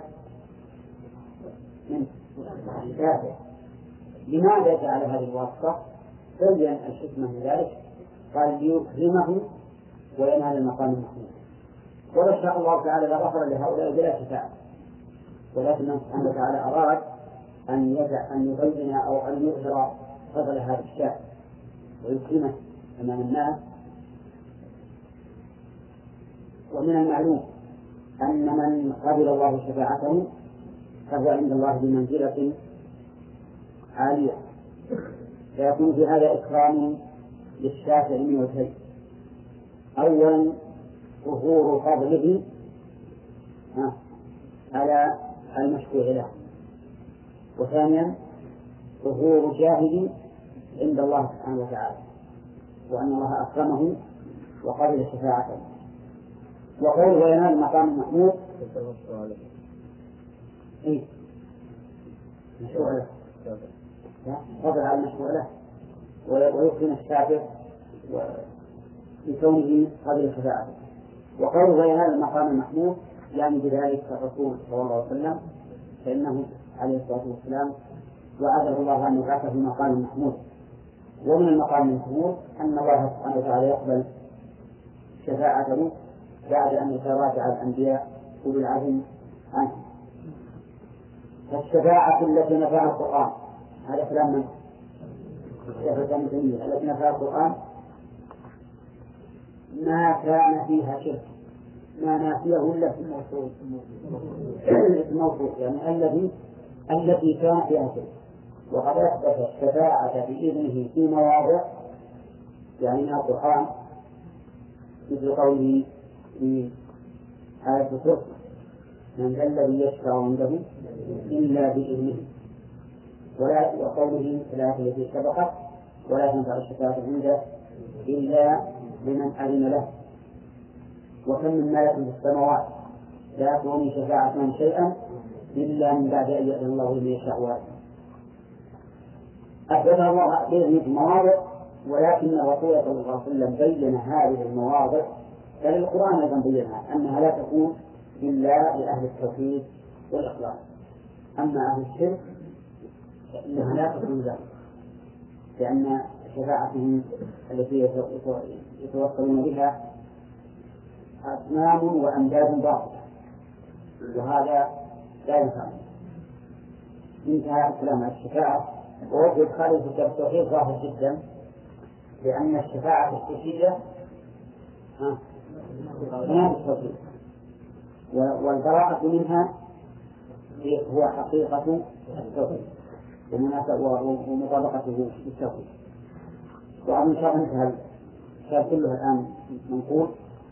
من الشافع. لماذا جعل هذه الواسطة؟ بين الحكمة من ذلك، قال ليكرمه وينال المقام المحمود. ولو شاء الله تعالى لغفر لهؤلاء بلا شفاعة، ولكن سبحانه وتعالى أراد أن يدع أن يبين أو أن يظهر فضل هذا الشافع ويكرمه أمام الناس. ومن المعلوم أن من قبل الله شفاعته فهو عند الله بمنزلة عالية، فيكون في هذا إكرام للشافع من وجهين: أولا ظهور فضله على المشفوع له، وثانيا ظهور جاهه عند الله سبحانه وتعالى، وأن الله أكرمه وقبل شفاعته. وقول وينال المقام المحمود إيه؟ مشروع له، فضل على المشروع له ويكرم الشافع بكونه قبل شفاعته. وقول وينال المقام المحمود يعني بذلك الرسول صلى الله عليه وسلم، فإنه عليه الصلاة والسلام وعده الله أن يبعثه في المقام المحمود. ومن المقام المحمود أن الله سبحانه وتعالى يقبل شفاعته بعد أن يتراجع الأنبياء أولي العزم عنه. فالشفاعة التي نفعها القرآن، هذا كلام من التي نفعها القرآن ما كان فيها شرك، ما نافيه إلا في الموصول الموصول يعني الذي التي كان فيها شرك. وقد أثبت الشفاعة بإذنه في مواضع يعني من القرآن، مثل قوله في آية الكرسي: من ذا الذي يشفع عنده إلا بإذنه. ولا وقوله في الآية التي سبقت ولا تنفع الشفاعة عنده إلا لمن أذن له. وكم من ملك في السماوات لا تغني شفاعتهم شيئا إلا من بعد أن يأذن الله لمن يشاء ويرضى. أثبتها الله بإذن مواضع، ولكن الرسول صلى الله عليه وسلم بين هذه المواضع، بل القرآن أيضا بينها أنها لا تكون إلا لأهل التوحيد والإخلاص. أما أهل الشرك فإنها لا تكون ذلك، لأن شفاعتهم التي يتوصلون بها أصنام وأنداد باطلة، وهذا لا ينفع. انتهى الكلام عن الشفاعة. ووجه خالد في التوحيد ظاهر جدا، لأن الشفاعة الشركية هناك التوحيد، والبراءة منها هو حقيقة التوحيد ومطابقته بالتوحيد. وأظن شرح انتهى الكتاب كله الآن منقول.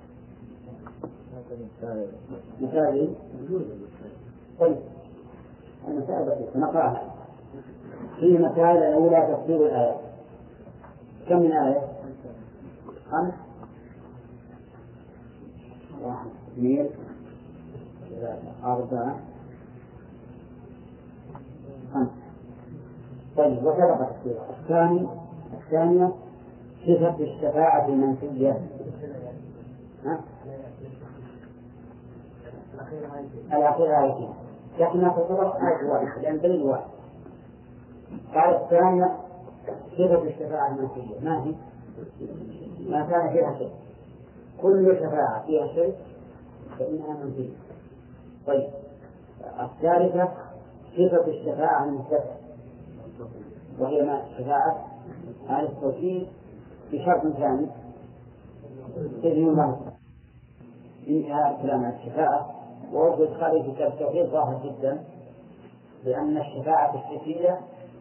مسائل طيب المسائل بسيطة نقرأها. في مسائل الأولى تفسير الآية. كم من آية؟ خمس. واحد اثنين ثلاثة أربعة خمس. طيب وسبق تفسيرها. الثاني الثانية صفة الشفاعة المنفية. ها؟ الأخيرة آيتين، لكنها تعتبر آية واحدة لأن دليل واحد. قال الثانية صفة الشفاعة المنفية، ما هي؟ ما كان فيها شيء. كل شفاعة فيها شيء فإنها منفية. طيب الثالثة صفة الشفاعة المثبتة، وهي ما شفاعة أهل التوحيد بشرط ثاني إذن الله. انتهى الكلام عن الشفاعة. ووجه خالد في كتاب التوحيد ظاهر جدا، لأن الشفاعة الشركية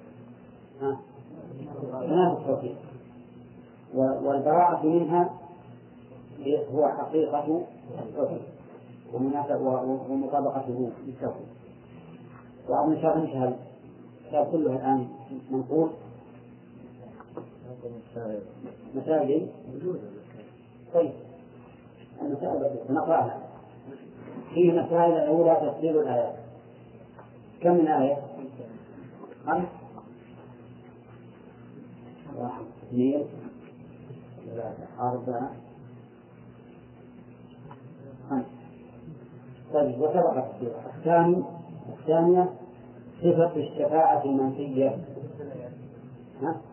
هناك التوحيد، والبراءة منها هو حقيقة التوحيد ومطابقته بالتوحيد. وأظن شرح انتهى الكتاب كله الآن منقول. مسائل طيب المسائل بسيطة نقرأها. في مسائل الأولى تفسير الآيات. كم من آية؟ خمس. واحد اثنين ثلاثة أربعة خمس. طيب وسبق تفسيرها. الثاني الثانية صفة الشفاعة المنفية. ها؟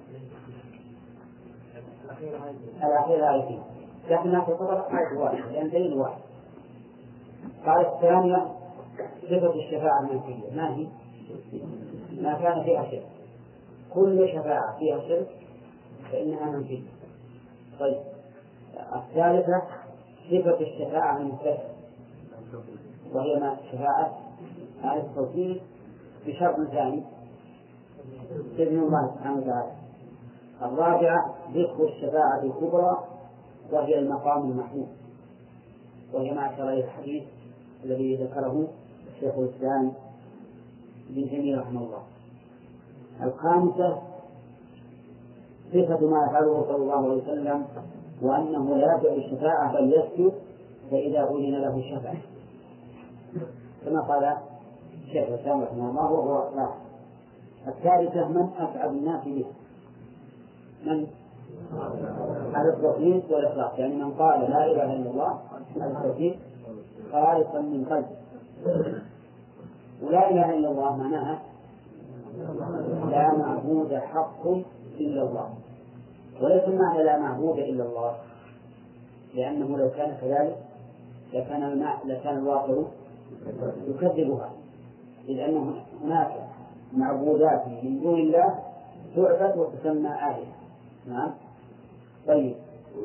الأخيرة آيتين، لكنها تعتبر آية واحدة لأن دليل واحد. قال الثانية صفة الشفاعة المنفية، ما هي؟ ما كان فيها شرك. كل شفاعة فيها شرك فإنها منفية. طيب الثالثة صفة الشفاعة المثبتة، وهي ما شفاعة أهل التوحيد بشرط ثاني إذن الله سبحانه وتعالى. الرابعة ذكر الشفاعة الكبرى، وهي المقام المحمود، وهي ما أشار إليه الحديث الذي ذكره الشيخ الإسلام ابن تيمية رحمه الله. الخامسة صفة ما يفعله صلى الله عليه وسلم، وأنه لا يدعو الشفاعة بل يسجد فإذا أذن له الشفاعة، كما قال الشيخ الإسلام رحمه الله وهو لا. الثالثة من أسعد الناس به، من على التوحيد والإخلاص، يعني من قال لا إله إلا الله على التوحيد خالصا من قلب. ولا إله إلا الله معناها لا معبود حق إلا الله، وليس معنى لا معبود إلا الله، لأنه لو كان كذلك لكان الماء لكان الواقع يكذبها، لأنه هناك معبودات من دون الله تعبد وتسمى آلهة. نعم. طيب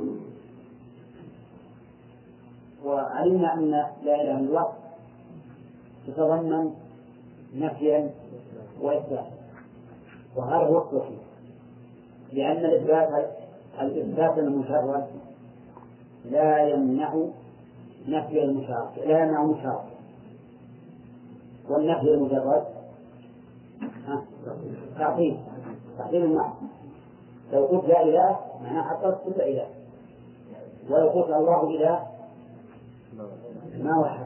وعلمنا أن لا إله إلا الله تتضمن نفيا وإثباتا، وهذا هو التوحيد، لأن الإثبات الإثبات المشرع لا يمنع نفي المشاركة، لا يمنع مشاركة، والنفي المجرد تعطيل تعطيل المعنى. لو قلت لا إله معناه حتى قلت إله، ولو قلت الله إله ما وحد.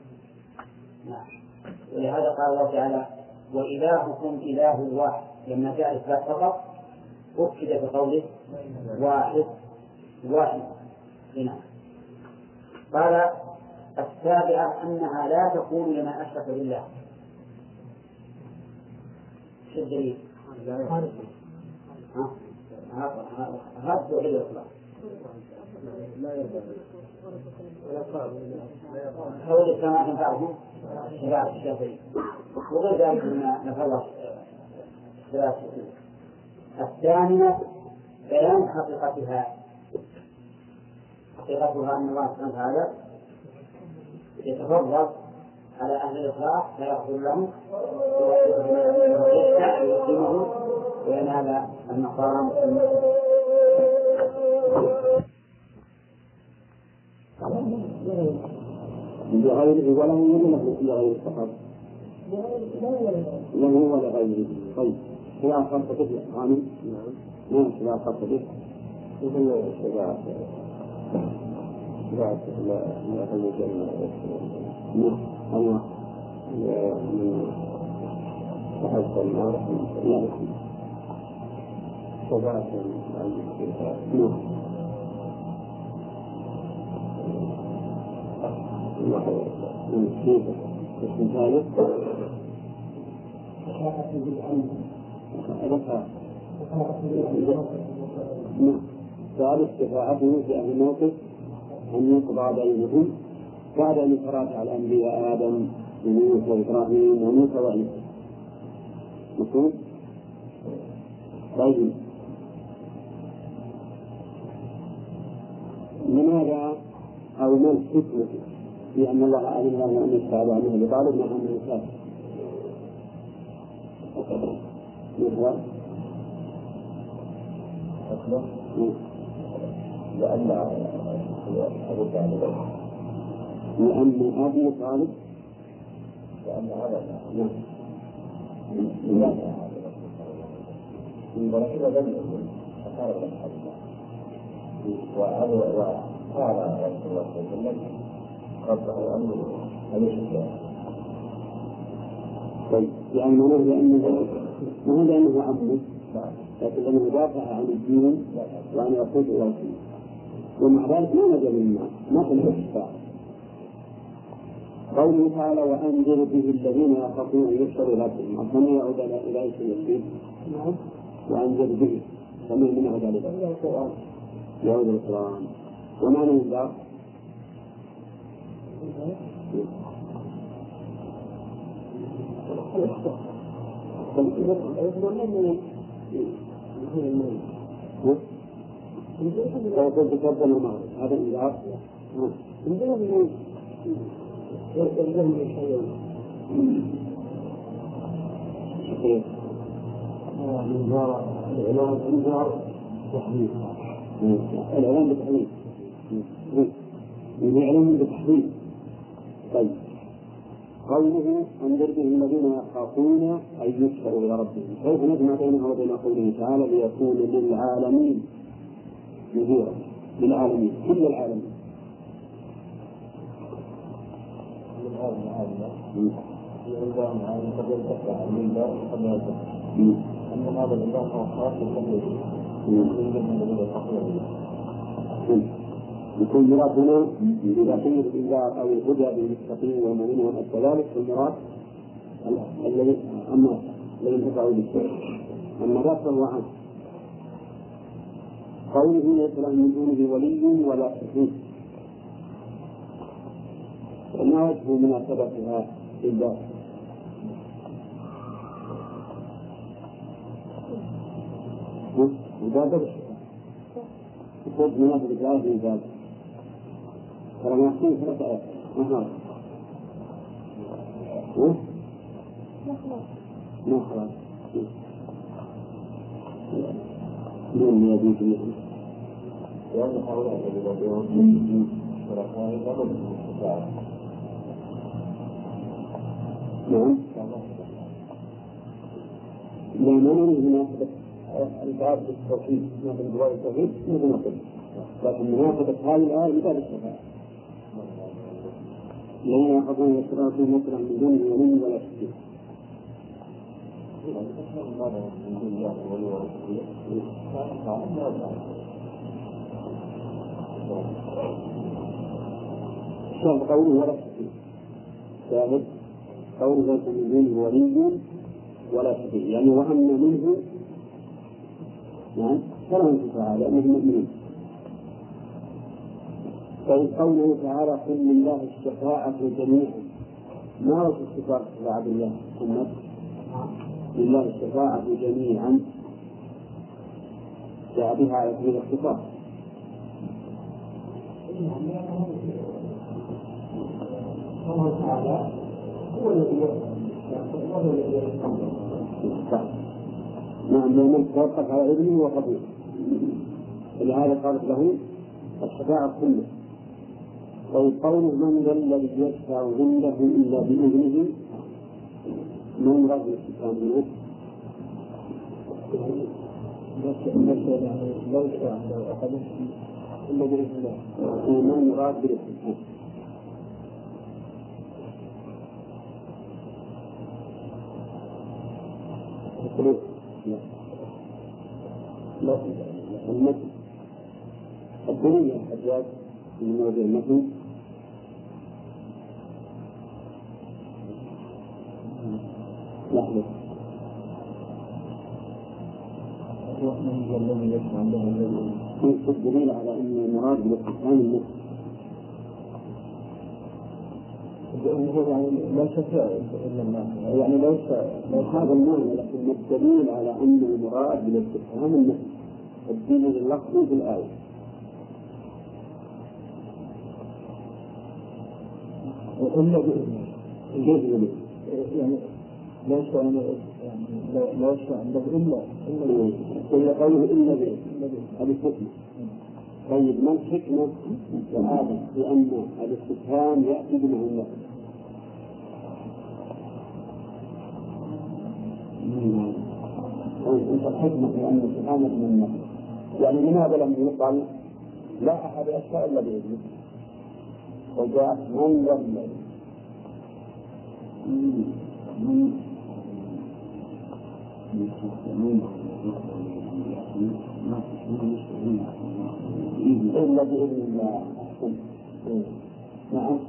ولهذا قال الله تعالى وإلهكم إله واحد، لما جاء الإثبات فقط أكد بقوله واحد واحد. هنا قال السابعة أنها لا تكون لمن أشرك بالله. شو الدليل؟ هذا هو الإطلاق. حول السماء تنفعهم شفاعة الشافعين وغير ذلك مما نفرق ثلاث. الثانية بيان حقيقتها. حقيقتها أن الله سبحانه وتعالى يتفضل على أهل الإخلاص فيغفر لهم ويشفع ويكرمهم وينال المقام. بغيره ولا يملك بغير فقط له ولا غيره. طيب شباب خاصة به عامل نعم شباب خاصة به مثل شباب شباب لا يخلي جنة الله من تحت النار لا شباب نعم كيف اسم ثالث ثالث شفاعته في أهل الموقف أن يقضى بينهم بعد أن يتراجع على الأنبياء آدم ونوح وإبراهيم وموسى وعيسى. مفهوم؟ طيب من هذا أو ما الحكمة في أن الله أعلم له أن يشفع عنه لطالب مع أنه كافر؟ مثلا لأن أبو طالب لأن أبو طالب لأن هذا نعم من بركة بدل فقال لك وقال رسول الله صلى الله عليه وسلم قطع أمر أليس الشيء. طيب يعني ما نرجع أنه ما هو لأنه عبده لكن لأنه دافع عن الدين وعن يقود إلى الدين ومع ذلك ما نجا من الناس ما كان الشفاعة. قوله تعالى وأنذر به الذين يخافون أن يحشروا إلى ربهم أظن يعود إلى أي شيء يشير وأنذر به فمن من يعود إلى القرآن يعود القرآن وما ننذر فيقول تكبر المعروف هذا الإنذار عندنا من يرسل لهم الشيء كيف؟ الإنذار الإعلان إنذار تحديد الإعلان بالتحديد الإعلان بالتحديد. طيب قوله أنذر به الذين يخافون أن يحشروا إلى ربهم كيف نجمع بينها وبين قوله تعالى ليكون للعالمين نذيرا للعالمين كل العالمين من هذا العالم الإنذار العالم قد يلتقى عن الإنذار قد يلتقى أن هذا الإنذار هو خاص بالتقوى يكون مراد هنا ببقية الإنذار أو الهدى للمتقين والمؤمنين وما كذلك المراد الذي أما الذي انتفعوا بالشيء أما ذاك فهو عنه. قوله ليس له من دونه ولي ولا شفيع وما وجه مناسبتها لله؟ وذا بالشفاء يقول مناسبة الآية في ذلك ترى ما يحكم ثلاثة آيات ما هذا ما خلاص من يجيك منه وأن حولها بالبيض ورحمة قبل الشفاعة. نعم لا منعني مناسبة الباب بالتوحيد، مناسبة الباب بالتوحيد مثل ما قلت، لكن مناسبة هذه الآية لباب الشفاعة. لا يأخذون يشترطوا مثلا من دونه ولي ولا شفيع. شاهد قوله ولا شفيع، شاهد قوله ليس من دونه ولي ولا شفيع، يعني وأن منه يعني فلهم شفاعة لأنهم مؤمنين. فإذ قوله تعالى قل لله الشفاعة جميعا، ما هو الشفاعة عبد الله محمد؟ لله الشفاعة جميعا جاء بها على سبيل الاختصاص. الله تعالى هو الذي نعم، لمن توقف على ابنه وقبله، ولهذا قالت له الشفاعة كله. وقوله من ذا الذي يشفع عنده إلا بإذنه، من رب الاستفهام منه؟ لا يشفع عنده أحد إلا بإذن الله، من رب بالاستفهام. لا لا المثل الدنيا الحجاج من موضع المثل لحظة في الدليل على أن المراد بالاستفهام المثل يعني لا شفاء إلا الله، يعني ليس هذا المعنى، لكن الدليل على أن المراد بالاستفهام المثل الدين لللفظ في الآية. وإلا بإذنه بإذنه يعني لا شيء يعني لا شيء عنده إلا إلا إلا قوله إلا بإذنه، هذه الحكمة. طيب ما الحكمة هذا لأن الاستفهام يأتي بمعنى اللفظ؟ أنت الحكمة لأن الاستفهام يأتي من اللفظ، يعني لماذا لم يقل لا أحد يشفع إلا بإذنه وجاء من ذا إلا بإذن الله. نعم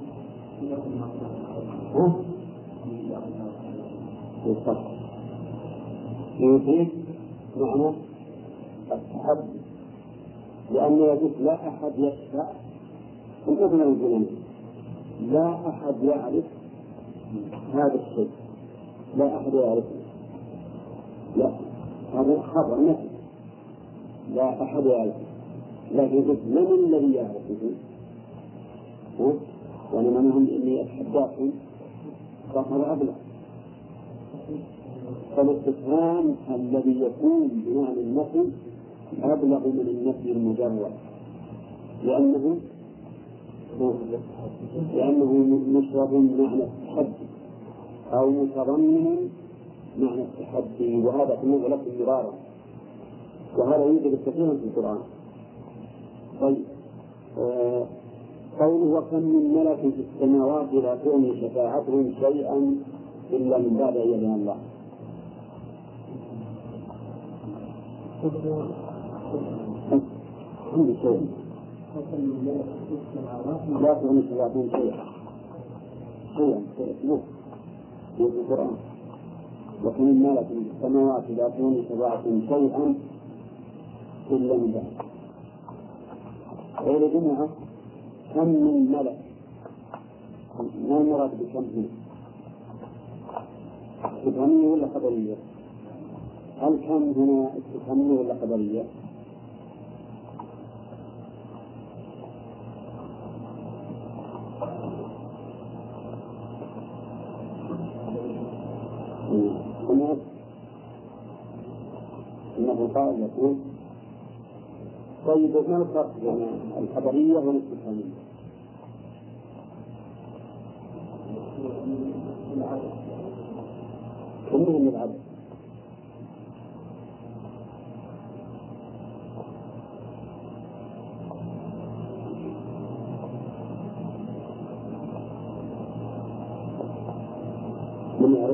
يفيد معنى التحدي، لأنه يجب لا أحد يشفع مثل الجنين، لا أحد يعرف هذا الشيء، لا أحد يعرفه، لا هذا خبر نفي، لا أحد يعرفه، لكن من الذي يعرفه؟ يعني منهم إني أتحداكم فهذا أبلغ. فالاستفهام الذي يكون بمعنى النفي أبلغ من النفي المجرد، لأنه لأنه مشرب معنى التحدي أو متضمن معنى التحدي، وهذا كله لكم مرارا، وهذا يوجد كثيرا في القرآن. طيب آه قوله وكم من ملك في السماوات لا تغني شفاعتهم شيئا إلا من بعد أن يأذن الله. كل شيء لا تغني شفاعتهم شيئا شيئا شيئا في القرآن. وكم من ملك في السماوات لا تغني شفاعتهم شيئا إلا من بعد. غير جمعة كم من ملك، ما المراد بكم هنا؟ استفهامية ولا خبرية؟ هل كم هنا استفهامية ولا خبرية؟ إنه قال يقول طيب ما الفرق بين الخبرية والاستفهامية؟ كلهم من العدد من يعرف؟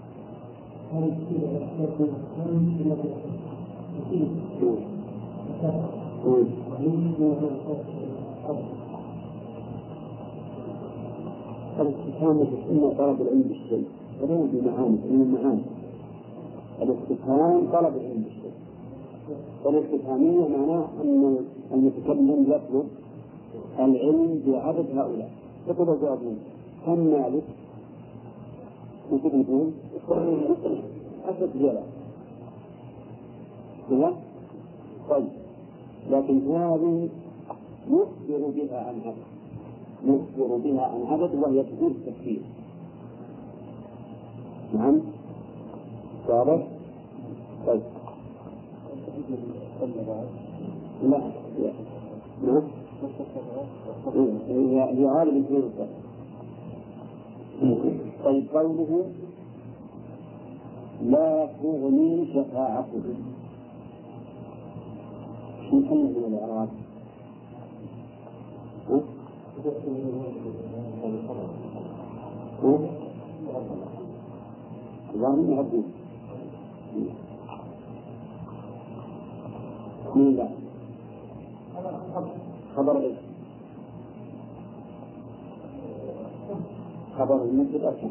الاستفهام إما طلب العلم بالشيء وليس بمعاني من المعاني. الاستفهام طلب العلم بالشيء، والاستفهامية معناه أن المتكلم يطلب العلم بعدد هؤلاء. يقول جواب منه كم مالك؟ يقول عشرة رجال. طيب، لكن هذه يخبر بها عن عدد، يخبر بها عن عدد وهي تكون التفكير. نعم، واضح؟ طيب، لا لا هي غالب الجزء. طيب، قوله لا تغني شفاعته، شو محل من الإعراب؟ ظاهرين يعدون مين؟ لا خبر إيه؟ خبر المسجد أصلا.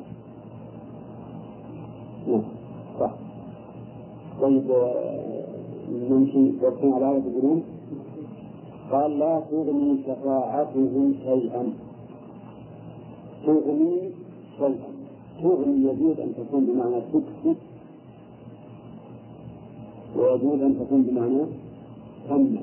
صح. طيب، نمشي وقتنا على هذا الجنون. قال لا تغني شفاعته شيئا. تغني شيئا، تغني يجوز أن تكون بمعنى تكسب، ويجوز أن تكون بمعنى تمنع.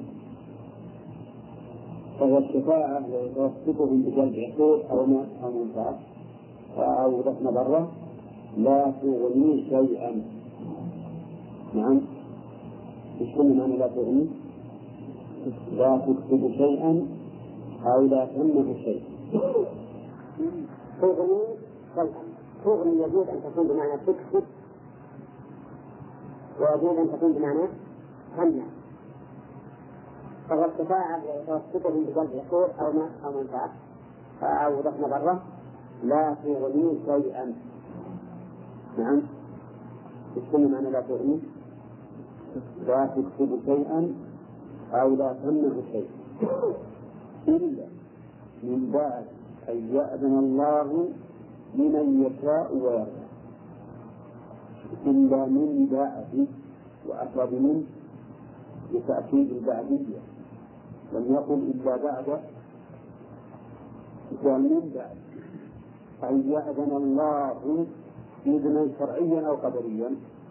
فهو الشفاعة يتوسطهم بجلب عقول أو ما أو منفعة أو دفن ضرة. لا تغني شيئا. نعم، مش كل معنى لا تغني؟ لا تكسب شيئا أو لا تمنع شيئا. تغني شيئا، تغني يجوز أن تكون بمعنى تكسب، ويجوز أن تكون بمعنى تمنع. فهو الشفاعة يتوسطهم بجلب عقول أو ما أو منفعة أو دفن ضرة. لا تغني شيئا. نعم، مش كل معنى لا تغني؟ لا تكسب شيئا أو لا تمنع شيئا إلا من بعد أن يأذن الله لمن يشاء ويرضى. إلا من بعد، وأتى بمن لتأكيد البعدية، لم يقل إلا بعد، إلا من بعد أن يأذن الله إذنا شرعيا أو قدريا.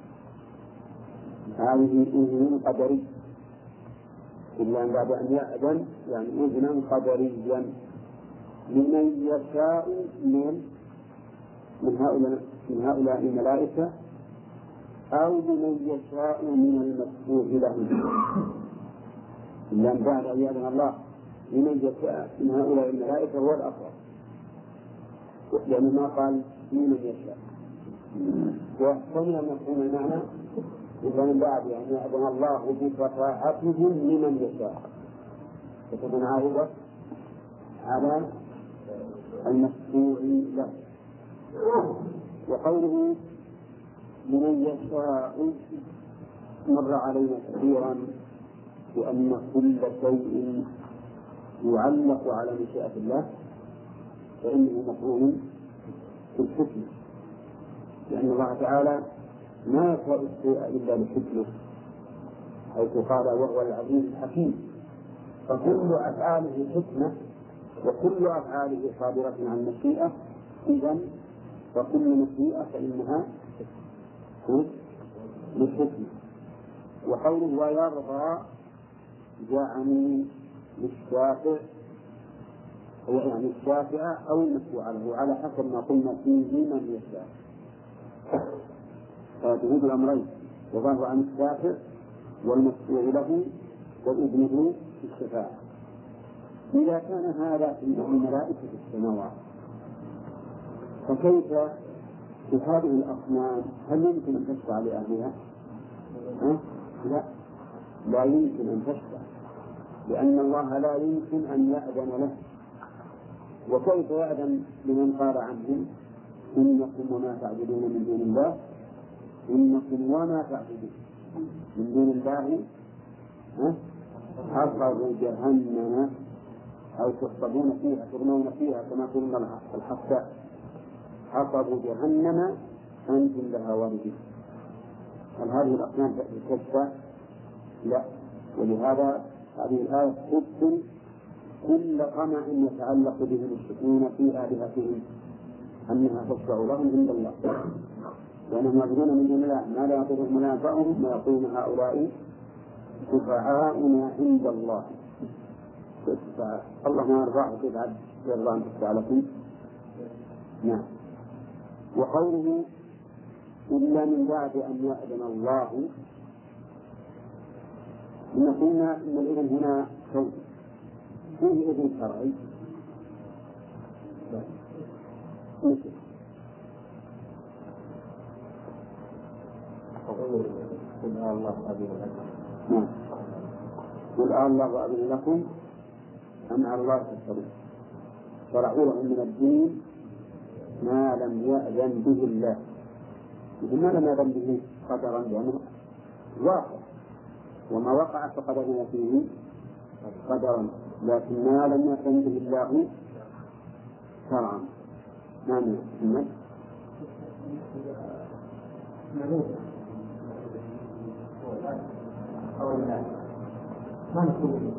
هذه إذن قدري، إلا بعد أن يأذن يعني إذنا قدريا لمن يشاء من من هؤلاء من هؤلاء الملائكة أو لمن يشاء من المسؤول له. إلا بعد أن يأذن الله لمن يشاء من هؤلاء الملائكة هو الأقرب، لأنه ما قال لمن يشاء. ويحتمل أن يكون المعنى إذا من بعد أن يأذن الله بشفاعتهم لمن يشاء، فتكون عائدة على المشروع له. وقوله لمن يشاء مر علينا كثيرا بأن كل شيء يعلق على مشيئة الله فإنه مفهوم في الحكمة، لأن الله تعالى ما يشاء الشيء إلا بحكمة، حيث قال وهو العزيز الحكيم. فكل أفعاله حكمة، وكل أفعاله صادرة عن المشيئة، إذن فكل مشيئة فإنها للحكمة. وقوله ويرضى يعني للشافع، هو يعني الشافع أو المشفوع له على حسب ما قلنا فيه من يشاء، فتفيد الأمرين، يضاف عن الشافع والمشفوع له وإذنه في الشفاعة. إذا كان هذا في الملائكة السماوات، فكيف في هذه الأصنام؟ هل يمكن أن تشفع لأهلها؟ أه؟ لا، لا يمكن أن تشفع، لأن الله لا يمكن أن يأذن له. وكيف يأذن لمن قال عنهم إنكم وما تعبدون من دون الله إنكم وما تعبدون من دون الله حصبوا جهنم أو تحصبون فيها ترمون فيها كما قلنا الحصاء حصبوا جهنم أنتم لها واردون. هل هذه الأصنام تكفى؟ لا. ولهذا هذه الآية تبطل كل طمع يتعلق بهم المشركين في آلهتهم أنها تشفع لهم عند الله، وأنهم يعبدون من دون الله ما لا يضرهم ولا ينفعهم ويقولون هؤلاء شفعاؤنا عند الله. الله ما يرضاه كيف يرضى أن تشفع لكم؟ نعم. وقوله إلا من بعد أن يأذن الله، إن قلنا إن الإذن هنا كون فيه إذن شرعي مثل قل آه الله أذن لكم قل آه الله أذن لكم أم على الله تشترون شرعوا لهم من الدين ما لم يأذن به الله. ما لم يأذن به قدرا لأنه واقع، وما وقع فقد أذن فيه قدرا، لكن ما لم يأذن به الله شرعا. نعم محمد. ما نقول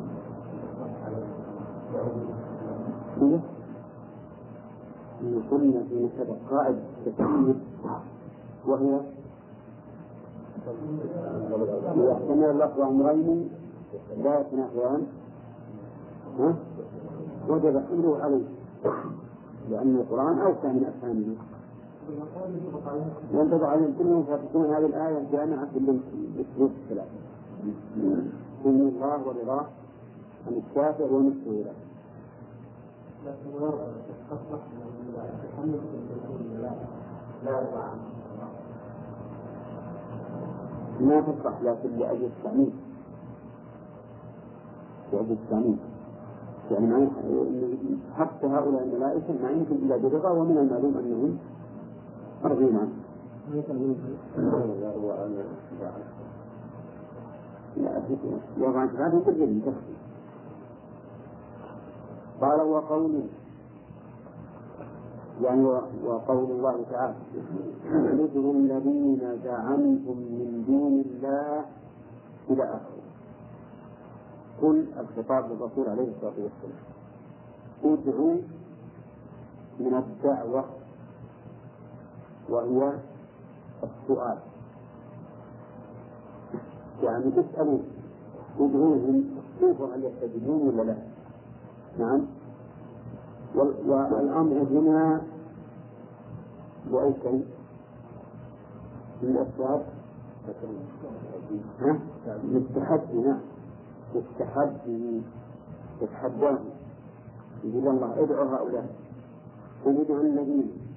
إن قلنا في مسألة قاعدة تكليف وهي يحتمل اللفظ أمرين لا يتنافيان وجب حمله عليه لأن القرآن أوسع من أفهامه ينطبق عليهم كلهم فتكون هذه الآية جامعة للأسلوب الثلاثة إن الله ورضاه عن الشافع ونصفه له. ما تصح لكن لأجل التعميم لأجل التعميم يعني حتى هؤلاء الملائكة ما يمكن إلا برضا، ومن المعلوم أنهم أرضين عنه. وضع انتفاعهم بالجلد تخفي. قال وقوله يعني وقول الله تعالى ادعوا الذين زعمتم من دون الله إلى آخره. قل الخطاب للرسول عليه الصلاة والسلام ادعوا من الدعوة وهي السؤال، يعني تسألوا ادعوهم شوفوا هل يستجيبون ولا لا. نعم. والأمر هنا بأي شيء من الأسباب للتحدي. نعم للتحدي يتحدون يقول الله ادعوا هؤلاء ادعوا الذين